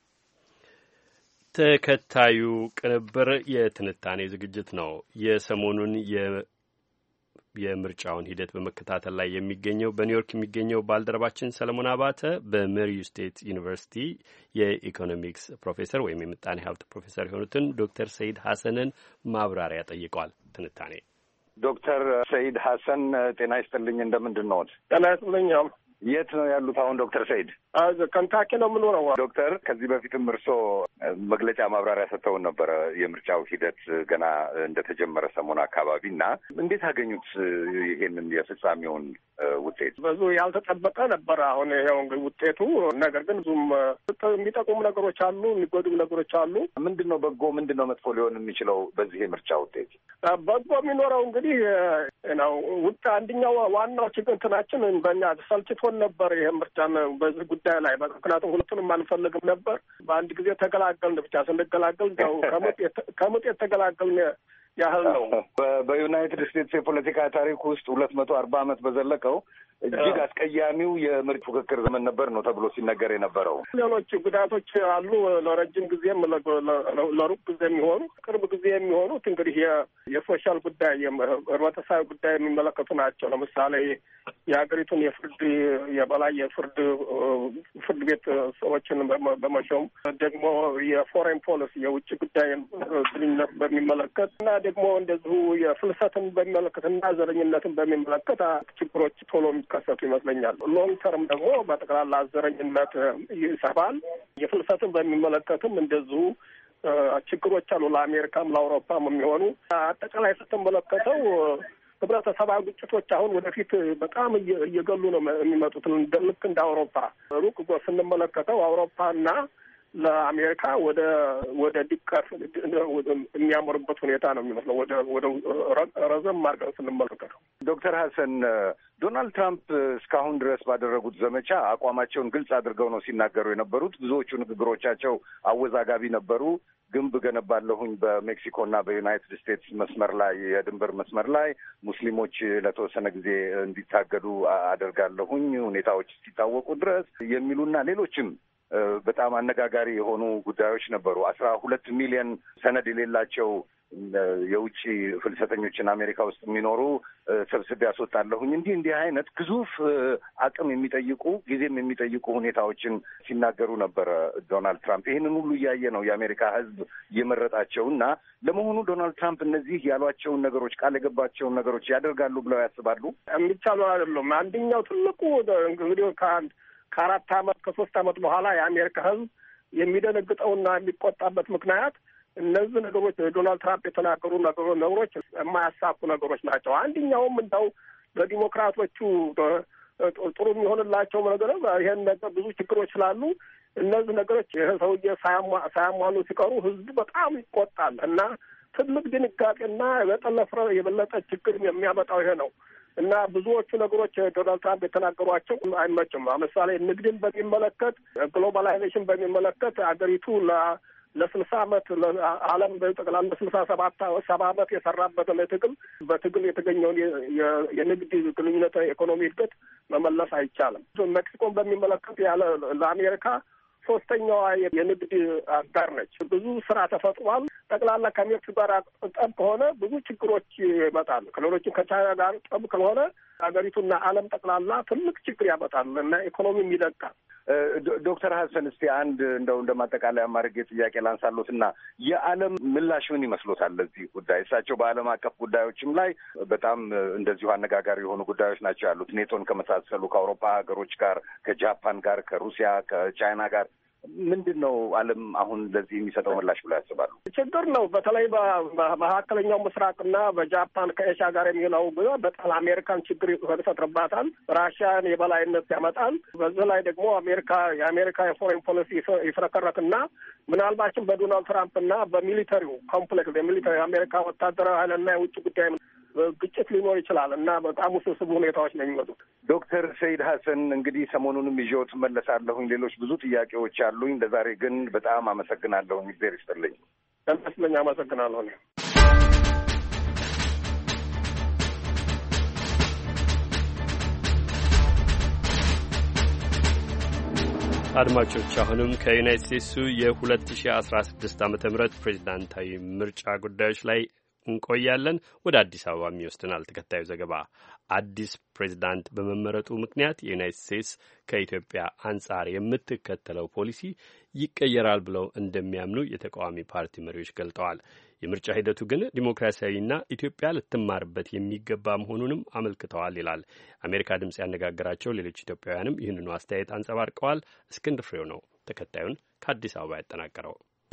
ተከታዩ ቅንብር የትንታኔ ዝግጅት ነው። የሰሞኑን የ የምርጫውን ሂደት በመከታተል ላይ የሚገኘው በኒውዮርክ የሚገኘው ባልደረባችን ሰለሞን አባተ በሜሪው ስቴት ዩኒቨርሲቲ የኢኮኖሚክስ ፕሮፌሰር ወይም የምጣኔ ሀብት ፕሮፌሰር የሆኑትን ዶክተር ሰይድ ሀሰንን ማብራሪያ ጠይቀዋል። ትንታኔ ዶክተር ሰይድ ሀሰን ጤና ይስጥልኝ። እንደምንድን ነዎት? ጤና ይስጥልኝ። የት ነው ያሉት አሁን ዶክተር ሰይድ? ከንታኪ ነው የምኖረው። ዶክተር ከዚህ በፊትም እርስዎ መግለጫ ማብራሪያ ሰጥተውን ነበረ የምርጫው ሂደት ገና እንደተጀመረ ሰሞን አካባቢ እና እንዴት አገኙት ይሄንን የፍጻሜውን ውጤት? ብዙ ያልተጠበቀ ነበረ። አሁን ይኸው እንግዲህ ውጤቱ ነገር ግን ብዙም የሚጠቁሙ ነገሮች አሉ፣ የሚጎዱም ነገሮች አሉ። ምንድን ነው በጎ፣ ምንድን ነው መጥፎ ሊሆን የሚችለው በዚህ የምርጫ ውጤት? በጎ የሚኖረው እንግዲህ ነው ውጤ አንደኛው ዋናው ችግር እንትናችን በእኛ ሰልችቶን ነበር ይሄ ምርጫን በዚህ ጉዳይ ላይ ምክንያቱም ሁለቱንም አንፈልግም ነበር። በአንድ ጊዜ ተገላገልን። ብቻ ስንገላገል ያው ከምጥ የተገላገልን ያህል ነው። በዩናይትድ ስቴትስ የፖለቲካ ታሪክ ውስጥ ሁለት መቶ አርባ ዓመት በዘለቀው እጅግ አስቀያሚው የምርጫ ፉክክር ዘመን ነበር ነው ተብሎ ሲነገር የነበረው። ሌሎች ጉዳቶች አሉ። ለረጅም ጊዜም ለሩቅ ጊዜ የሚሆኑ ቅርብ ጊዜ የሚሆኑት እንግዲህ የሶሻል ጉዳይ የህብረተሰብ ጉዳይ የሚመለከቱ ናቸው። ለምሳሌ የሀገሪቱን የፍርድ የበላይ የፍርድ ፍርድ ቤት ሰዎችን በመሾም ደግሞ የፎሬን ፖሊሲ የውጭ ጉዳይ ግንኙነት በሚመለከት እና ደግሞ እንደዚሁ የፍልሰትን በሚመለከት እና ዘረኝነትን በሚመለከት ችግሮች ቶሎ የሚከሰቱ ይመስለኛል። ሎንግ ተርም ደግሞ በጠቅላላ ዘረኝነት ይሰፋል። የፍልሰትን በሚመለከትም እንደዚሁ ችግሮች አሉ። ለአሜሪካም ለአውሮፓም የሚሆኑ አጠቃላይ ስትመለከተው ህብረተሰባዊ ግጭቶች አሁን ወደፊት በጣም እየገሉ ነው የሚመጡት። ልክ እንደ አውሮፓ ሩቅ ስንመለከተው አውሮፓና ለአሜሪካ ወደ ወደ ድቀት የሚያመሩበት ሁኔታ ነው የሚመስለው ወደ ወደ ረዘም አድርገን ስንመለከተው። ዶክተር ሀሰን ዶናልድ ትራምፕ እስካሁን ድረስ ባደረጉት ዘመቻ አቋማቸውን ግልጽ አድርገው ነው ሲናገሩ የነበሩት። ብዙዎቹ ንግግሮቻቸው አወዛጋቢ ነበሩ። ግንብ ገነባለሁኝ በሜክሲኮና በዩናይትድ ስቴትስ መስመር ላይ የድንበር መስመር ላይ ሙስሊሞች ለተወሰነ ጊዜ እንዲታገዱ አደርጋለሁኝ ሁኔታዎች እስኪታወቁ ድረስ የሚሉና ሌሎችም በጣም አነጋጋሪ የሆኑ ጉዳዮች ነበሩ። አስራ ሁለት ሚሊዮን ሰነድ የሌላቸው የውጭ ፍልሰተኞችን አሜሪካ ውስጥ የሚኖሩ ሰብስቤ ያስወጣለሁኝ። እንዲህ እንዲህ አይነት ግዙፍ አቅም የሚጠይቁ ጊዜም የሚጠይቁ ሁኔታዎችን ሲናገሩ ነበረ ዶናልድ ትራምፕ። ይህንን ሁሉ እያየ ነው የአሜሪካ ሕዝብ የመረጣቸው እና ለመሆኑ ዶናልድ ትራምፕ እነዚህ ያሏቸውን ነገሮች ቃል የገባቸውን ነገሮች ያደርጋሉ ብለው ያስባሉ? የሚቻሉ አይደሉም። አንደኛው ትልቁ እንግዲህ ከአንድ ከአራት አመት ከሶስት አመት በኋላ የአሜሪካ ሕዝብ የሚደነግጠውና የሚቆጣበት ምክንያት እነዚህ ነገሮች ዶናልድ ትራምፕ የተናገሩ ነገሮች የማያሳኩ ነገሮች ናቸው። አንደኛውም እንደው ለዲሞክራቶቹ ጥሩ የሚሆንላቸው ነገር ይሄን ነገር ብዙ ችግሮች ስላሉ እነዚህ ነገሮች ይሄ ሰውዬ ሳያሟሉ ሲቀሩ ህዝቡ በጣም ይቆጣል እና ትልቅ ድንጋጤና የበለጠ የበለጠ ችግር የሚያመጣው ይሄ ነው እና ብዙዎቹ ነገሮች ዶናልድ ትራምፕ የተናገሯቸው አይመችም። ለምሳሌ ንግድን በሚመለከት ግሎባላይዜሽን በሚመለከት አገሪቱ ለ ለስልሳ አመት ዓለም በጠቅላላ ለስልሳ ሰባት ሰባ አመት የሰራበትን ትግል በትግል የተገኘውን የንግድ ግንኙነት ኢኮኖሚ እድገት መመለስ አይቻልም። ሜክሲኮን በሚመለከት ያለ ለአሜሪካ ሶስተኛዋ የንግድ አጋር ነች። ብዙ ስራ ተፈጥሯል። ጠቅላላ ከሜክሲኮ ጋር ጠብ ከሆነ ብዙ ችግሮች ይመጣሉ። ከሌሎችም ከቻይና ጋር ጠብ ከሆነ ሀገሪቱና ዓለም ጠቅላላ ትልቅ ችግር ያመጣል እና ኢኮኖሚም ይደቃል። ዶክተር ሀሰን እስቲ አንድ እንደው እንደ ማጠቃለያ አማርጌ ጥያቄ ላንሳሎት እና የዓለም ምላሽ ምን ይመስሎታል ለዚህ ጉዳይ? እሳቸው በዓለም አቀፍ ጉዳዮችም ላይ በጣም እንደዚሁ አነጋጋሪ የሆኑ ጉዳዮች ናቸው ያሉት ኔቶን ከመሳሰሉ ከአውሮፓ ሀገሮች ጋር፣ ከጃፓን ጋር፣ ከሩሲያ፣ ከቻይና ጋር ምንድን ነው ዓለም አሁን ለዚህ የሚሰጠው ምላሽ ብለው ያስባሉ? ችግር ነው። በተለይ በመካከለኛው ምስራቅና በጃፓን ከኤሽያ ጋር የሚለው በጣም አሜሪካን ችግር ይፈጥርባታል። ራሽያን የበላይነት ያመጣል። በዚህ ላይ ደግሞ አሜሪካ የአሜሪካ የፎሬን ፖሊሲ ይፍረከረክና ምናልባችም በዶናልድ ትራምፕና በሚሊተሪው ኮምፕሌክስ የሚሊተሪ የአሜሪካ ወታደራዊ ኃይልና የውጭ ጉዳይ ግጭት ሊኖር ይችላል እና በጣም ውስብስብ ሁኔታዎች ነው የሚመጡት። ዶክተር ሰይድ ሀሰን እንግዲህ ሰሞኑንም ይዤዎት እመለሳለሁኝ። ሌሎች ብዙ ጥያቄዎች አሉኝ። ለዛሬ ግን በጣም አመሰግናለሁኝ። እግዚአብሔር ይስጥልኝ። ለመስለኝ አመሰግናለሁ። አድማጮች አሁንም ከዩናይት ስቴትሱ የሁለት ሺህ አስራ ስድስት ዓመተ ምህረት ፕሬዚዳንታዊ ምርጫ ጉዳዮች ላይ እንቆያለን። ወደ አዲስ አበባም ይወስደናል ተከታዩ ዘገባ። አዲስ ፕሬዝዳንት በመመረጡ ምክንያት የዩናይትድ ስቴትስ ከኢትዮጵያ አንጻር የምትከተለው ፖሊሲ ይቀየራል ብለው እንደሚያምኑ የተቃዋሚ ፓርቲ መሪዎች ገልጠዋል። የምርጫ ሂደቱ ግን ዲሞክራሲያዊና ኢትዮጵያ ልትማርበት የሚገባ መሆኑንም አመልክተዋል ይላል። አሜሪካ ድምፅ ያነጋገራቸው ሌሎች ኢትዮጵያውያንም ይህንኑ አስተያየት አንጸባርቀዋል። እስክንድር ፍሬው ነው ተከታዩን ከአዲስ አበባ ያጠናቀረው።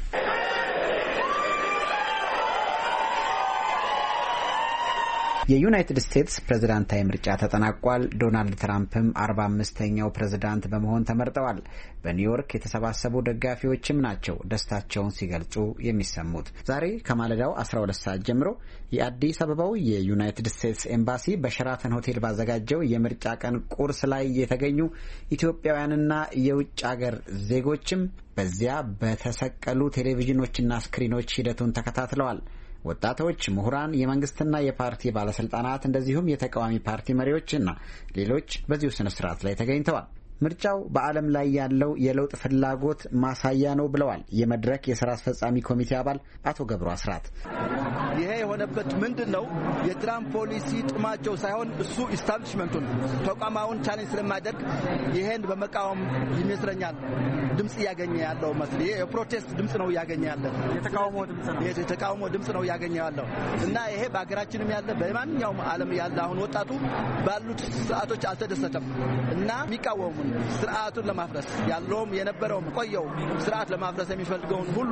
የዩናይትድ ስቴትስ ፕሬዝዳንታዊ ምርጫ ተጠናቋል። ዶናልድ ትራምፕም አርባ አምስተኛው ፕሬዝዳንት በመሆን ተመርጠዋል። በኒውዮርክ የተሰባሰቡ ደጋፊዎችም ናቸው ደስታቸውን ሲገልጹ የሚሰሙት። ዛሬ ከማለዳው አስራ ሁለት ሰዓት ጀምሮ የአዲስ አበባው የዩናይትድ ስቴትስ ኤምባሲ በሸራተን ሆቴል ባዘጋጀው የምርጫ ቀን ቁርስ ላይ የተገኙ ኢትዮጵያውያንና የውጭ አገር ዜጎችም በዚያ በተሰቀሉ ቴሌቪዥኖችና ስክሪኖች ሂደቱን ተከታትለዋል። ወጣቶች፣ ምሁራን፣ የመንግስትና የፓርቲ ባለስልጣናት እንደዚሁም የተቃዋሚ ፓርቲ መሪዎችና ሌሎች በዚሁ ስነ ስርዓት ላይ ተገኝተዋል። ምርጫው በዓለም ላይ ያለው የለውጥ ፍላጎት ማሳያ ነው ብለዋል የመድረክ የሥራ አስፈጻሚ ኮሚቴ አባል አቶ ገብሩ አስራት። ይሄ የሆነበት ምንድን ነው? የትራምፕ ፖሊሲ ጥማቸው ሳይሆን እሱ ኢስታብሊሽመንቱን ተቋማውን ቻሌንጅ ስለማያደርግ ይሄን በመቃወም ይመስለኛል ድምጽ እያገኘ ያለው መስል ይሄ የፕሮቴስት ድምጽ ነው እያገኘ ያለ የተቃውሞ ድምጽ ነው የተቃውሞ ድምጽ ነው እያገኘ ያለው እና ይሄ በአገራችንም ያለ በማንኛውም ዓለም ያለ አሁን ወጣቱ ባሉት ሰዓቶች አልተደሰተም እና የሚቃወሙ ስርዓቱን ለማፍረስ ያለውም የነበረውም ቆየው ስርዓት ለማፍረስ የሚፈልገውን ሁሉ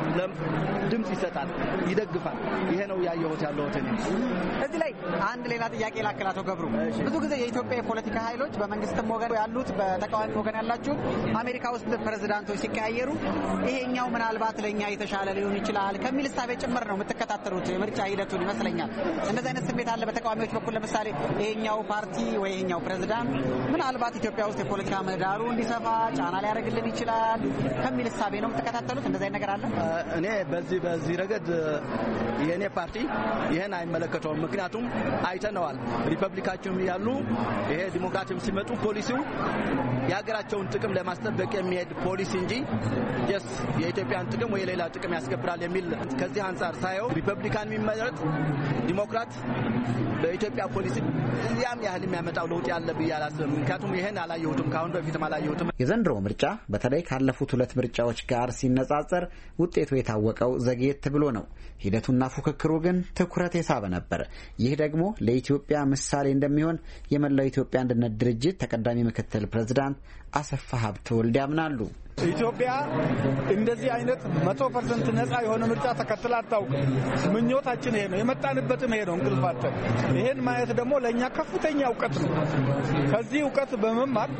ድምጽ ይሰጣል፣ ይደግፋል። ይሄ ነው ያየሁት ያለው እኔ። እዚህ ላይ አንድ ሌላ ጥያቄ ላክል አቶ ገብሩ፣ ብዙ ጊዜ የኢትዮጵያ የፖለቲካ ኃይሎች በመንግስትም ወገን ያሉት በተቃዋሚ ወገን ያላችሁ አሜሪካ ውስጥ ፕሬዝዳንቶች ሲቀያየሩ ይሄኛው ምናልባት ለኛ የተሻለ ሊሆን ይችላል ከሚል እሳቤ ጭምር ነው የምትከታተሉት የምርጫ ሂደቱን ይመስለኛል። እንደዚህ አይነት ስሜት አለ በተቃዋሚዎች በኩል? ለምሳሌ ይሄኛው ፓርቲ ወይ ይሄኛው ፕሬዝዳንት ምናልባት ኢትዮጵያ ውስጥ የፖለቲካ ምህዳሩ እንዲሰፋ ጫና ሊያደርግልን ይችላል ከሚል እሳቤ ነው የምትከታተሉት? እንደዚህ አይነት ነገር አለ? እኔ በዚህ በዚህ ረገድ የኔ ፓርቲ ይሄን አይመለከተውም። ምክንያቱም አይተነዋል። ሪፐብሊካችንም ያሉ ይሄ ዲሞክራቲም ሲመጡ ፖሊሲው የሀገራቸውን ጥቅም ለማስጠበቅ የሚሄድ ፖሊሲ እንጂ ጀስ የኢትዮጵያን ጥቅም ወይ ሌላ ጥቅም ያስከብራል የሚል ከዚህ አንጻር ሳየው ሪፐብሊካን የሚመረጥ ዲሞክራት በኢትዮጵያ ፖሊሲ እዚያም ያህል የሚያመጣው ለውጥ ያለ ብዬ አላስብም። ምክንያቱም ይሄን አላየሁትም፣ ካሁን በፊትም አላየሁትም። የዘንድሮ ምርጫ በተለይ ካለፉት ሁለት ምርጫዎች ጋር ሲነጻጸር ውጤቱ የታወቀው ዘግየት ብሎ ነው። ሂደቱና ፉክክሩ ግን ትኩረት የሳበ ነበር። ይህ ደግሞ ለኢትዮጵያ ምሳሌ እንደሚሆን የመላው ኢትዮጵያ አንድነት ድርጅት ተቀዳሚ ምክትል ፕሬዝዳንት አሰፋ ሀብተወልድ ያምናሉ። ኢትዮጵያ እንደዚህ አይነት መቶ ፐርሰንት ነጻ የሆነ ምርጫ ተከትላ አታውቅም። ምኞታችን ይሄ ነው፣ የመጣንበትም ይሄ ነው። እንቅልፋችን ይሄን ማየት ደግሞ ለእኛ ከፍተኛ እውቀት ነው። ከዚህ እውቀት በመማር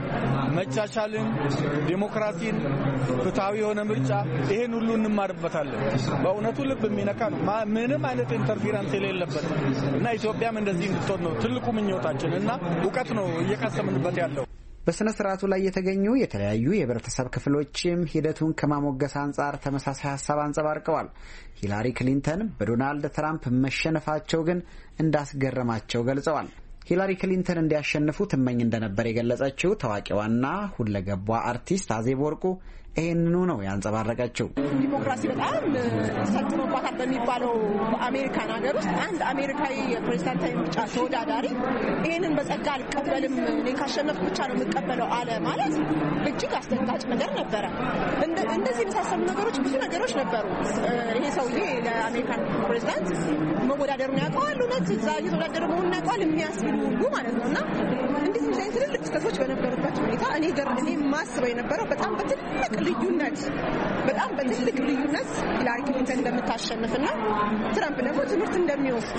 መቻቻልን፣ ዲሞክራሲን፣ ፍትሐዊ የሆነ ምርጫ ይሄን ሁሉ እንማርበታለን። በእውነቱ ልብ የሚነካ ነው፣ ምንም አይነት ኢንተርፌረንስ የሌለበት እና ኢትዮጵያም እንደዚህ እንድትሆን ነው ትልቁ ምኞታችን እና እውቀት ነው እየቀሰምንበት ያለው። በስነ ስርዓቱ ላይ የተገኙ የተለያዩ የህብረተሰብ ክፍሎችም ሂደቱን ከማሞገስ አንጻር ተመሳሳይ ሀሳብ አንጸባርቀዋል። ሂላሪ ክሊንተን በዶናልድ ትራምፕ መሸነፋቸው ግን እንዳስገረማቸው ገልጸዋል። ሂላሪ ክሊንተን እንዲያሸንፉ ትመኝ እንደነበር የገለጸችው ታዋቂዋና ሁለገቧ አርቲስት አዜብ ወርቁ ይህንኑ ነው ያንጸባረቀችው። ዲሞክራሲ በጣም ሰልጥኖባታል በሚባለው በአሜሪካን ሀገር ውስጥ አንድ አሜሪካዊ የፕሬዝዳንታዊ ምርጫ ተወዳዳሪ ይህንን በጸጋ አልቀበልም፣ እኔ ካሸነፍኩ ብቻ ነው የምቀበለው አለ ማለት እጅግ አስደንጋጭ ነገር ነበረ። እንደዚህ የመሳሰሉ ነገሮች ብዙ ነገሮች ነበሩ። ይሄ ሰውዬ ለአሜሪካን ፕሬዝዳንት መወዳደሩን ያውቀዋል፣ እውነት እዛ እየተወዳደረ መሆኑን ያውቀዋል የሚያስብሉ ሁሉ ማለት ነው እና እንዲህ እንደዚህ አይነት ትልልቅ ክስተቶች በነበሩበት ሁኔታ እኔ ገር እኔ ማስበው የነበረው በጣም በትልቅ ልዩነት በጣም በትልቅ ልዩነት ሂላሪ ክሊንተን እንደምታሸንፍና ትራምፕ ደግሞ ትምህርት እንደሚወስድ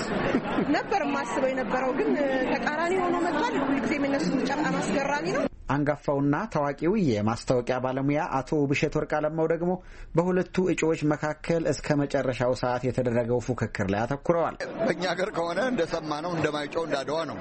ነበር ማስበው የነበረው። ግን ተቃራኒ ሆኖ መጥቷል። ሁልጊዜ የሚነሱ ምርጫ በጣም አስገራሚ ነው። አንጋፋውና ታዋቂው የማስታወቂያ ባለሙያ አቶ ውብሸት ወርቅ አለማው ደግሞ በሁለቱ እጩዎች መካከል እስከ መጨረሻው ሰዓት የተደረገው ፉክክር ላይ አተኩረዋል። በእኛ ሀገር ከሆነ እንደሰማነው እንደማይጨው እንዳድዋ ነው፣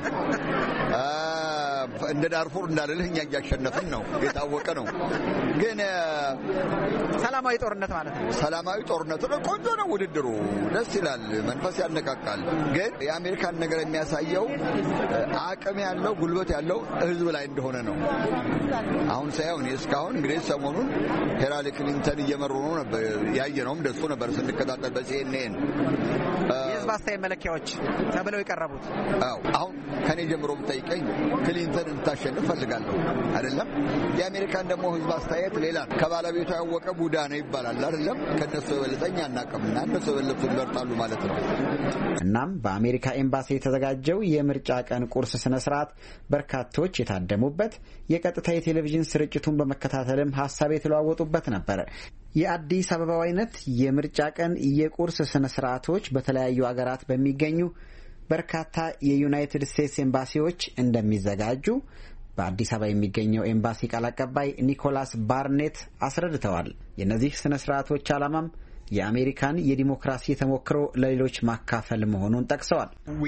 እንደ ዳርፉር እንዳልልህ እኛ እያሸነፍን ነው፣ የታወቀ ነው። ግን ሰላማዊ ጦርነት ማለት ነው። ሰላማዊ ጦርነቱ ነው። ቆንጆ ነው። ውድድሩ ደስ ይላል፣ መንፈስ ያነቃቃል። ግን የአሜሪካን ነገር የሚያሳየው አቅም ያለው ጉልበት ያለው ህዝብ ላይ እንደሆነ ነው። አሁን ሳይሆን እስካሁን እንግዲህ ሰሞኑን ሂላሪ ክሊንተን እየመሩ ነው ነበር ያየነውም እንደሱ ነበር ስንከታተል በሲኤንኤን የህዝብ አስተያየት መለኪያዎች ተብለው የቀረቡት። አዎ አሁን ከኔ ጀምሮ ብትጠይቀኝ ክሊንተን እንድታሸንፍ ፈልጋለሁ አይደለም። የአሜሪካን ደግሞ ህዝብ አስተያየት ሌላ ከባለቤቷ ያወቀ ቡዳ ነው ይባላል አይደለም። ከነሱ የበለጠኛ አናውቅምና እነሱ የበለጡ ይመርጣሉ ማለት ነው። እናም በአሜሪካ ኤምባሲ የተዘጋጀው የምርጫ ቀን ቁርስ ስነ ስርዓት በርካቶች የታደሙበት የቀጥታ የቴሌቪዥን ስርጭቱን በመከታተልም ሀሳብ የተለዋወጡበት ነበር። የአዲስ አበባው አይነት የምርጫ ቀን የቁርስ ስነ ስርዓቶች በተለያዩ ሀገራት በሚገኙ በርካታ የዩናይትድ ስቴትስ ኤምባሲዎች እንደሚዘጋጁ በአዲስ አበባ የሚገኘው ኤምባሲ ቃል አቀባይ ኒኮላስ ባርኔት አስረድተዋል። የእነዚህ ስነ ስርዓቶች ዓላማም የአሜሪካን የዲሞክራሲ ተሞክሮ ለሌሎች ማካፈል መሆኑን ጠቅሰዋል።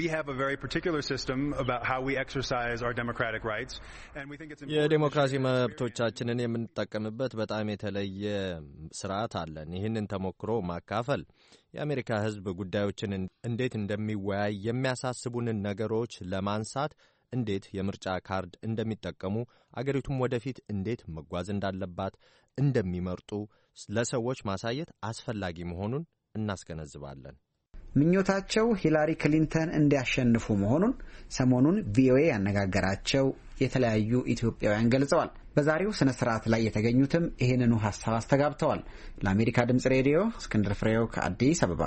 የዲሞክራሲ መብቶቻችንን የምንጠቀምበት በጣም የተለየ ስርዓት አለን። ይህንን ተሞክሮ ማካፈል የአሜሪካ ሕዝብ ጉዳዮችን እንዴት እንደሚወያይ የሚያሳስቡንን ነገሮች ለማንሳት እንዴት የምርጫ ካርድ እንደሚጠቀሙ አገሪቱም ወደፊት እንዴት መጓዝ እንዳለባት እንደሚመርጡ ለሰዎች ማሳየት አስፈላጊ መሆኑን እናስገነዝባለን። ምኞታቸው ሂላሪ ክሊንተን እንዲያሸንፉ መሆኑን ሰሞኑን ቪኦኤ ያነጋገራቸው የተለያዩ ኢትዮጵያውያን ገልጸዋል። በዛሬው ስነ ስርዓት ላይ የተገኙትም ይህንኑ ሐሳብ አስተጋብተዋል። ለአሜሪካ ድምጽ ሬዲዮ እስክንድር ፍሬው ከአዲስ አበባ።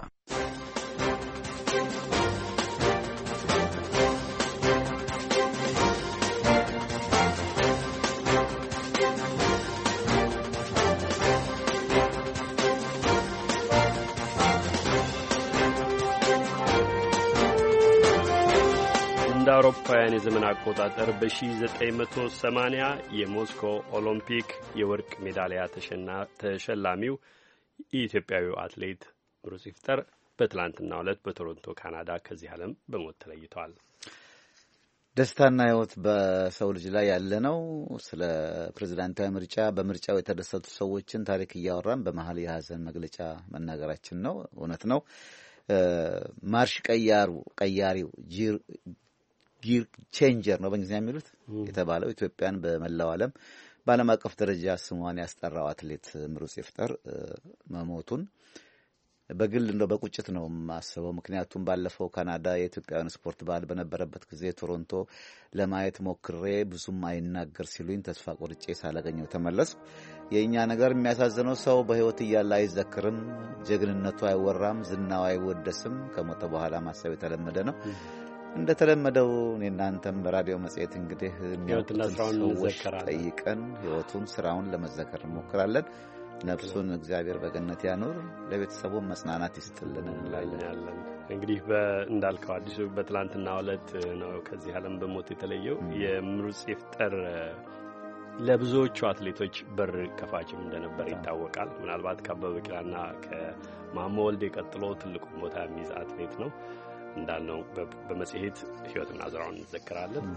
አውሮፓውያን የዘመን አቆጣጠር በ1980 የሞስኮ ኦሎምፒክ የወርቅ ሜዳሊያ ተሸላሚው የኢትዮጵያዊው አትሌት ምሩጽ ይፍጠር በትላንትናው ዕለት በቶሮንቶ ካናዳ ከዚህ ዓለም በሞት ተለይተዋል። ደስታና ሕይወት በሰው ልጅ ላይ ያለ ነው። ስለ ፕሬዝዳንታዊ ምርጫ በምርጫው የተደሰቱ ሰዎችን ታሪክ እያወራን በመሀል የሀዘን መግለጫ መናገራችን ነው። እውነት ነው። ማርሽ ቀያሩ ቀያሪው ጊር ቼንጀር ነው በእንግሊዝኛ የሚሉት የተባለው ኢትዮጵያን በመላው ዓለም በዓለም አቀፍ ደረጃ ስሟን ያስጠራው አትሌት ምሩጽ ይፍጠር መሞቱን በግል እንደው በቁጭት ነው የማስበው። ምክንያቱም ባለፈው ካናዳ የኢትዮጵያውያን ስፖርት በዓል በነበረበት ጊዜ ቶሮንቶ ለማየት ሞክሬ ብዙም አይናገር ሲሉኝ ተስፋ ቆርጬ ሳላገኘው ተመለስኩ። የእኛ ነገር የሚያሳዝነው ሰው በሕይወት እያለ አይዘክርም፣ ጀግንነቱ አይወራም፣ ዝናው አይወደስም። ከሞተ በኋላ ማሰብ የተለመደ ነው። እንደተለመደው እናንተም በራዲዮ መጽሔት እንግዲህ የሚያውቁትን ሰዎች ጠይቀን ሕይወቱን ስራውን ለመዘከር እንሞክራለን። ነፍሱን እግዚአብሔር በገነት ያኑር፣ ለቤተሰቡ መጽናናት ይስጥልን እንላለን። እንግዲህ እንዳልከው አዲሱ በትላንትናው ዕለት ነው ከዚህ ዓለም በሞት የተለየው። የምሩጽ ይፍጠር ለብዙዎቹ አትሌቶች በር ከፋችም እንደነበር ይታወቃል። ምናልባት ከአበበ ቢቂላና ከማሞ ወልዴ ቀጥሎ ትልቁ ቦታ የሚይዝ አትሌት ነው። እንዳልነው በመጽሔት ሕይወትና ስራውን እንዘክራለን።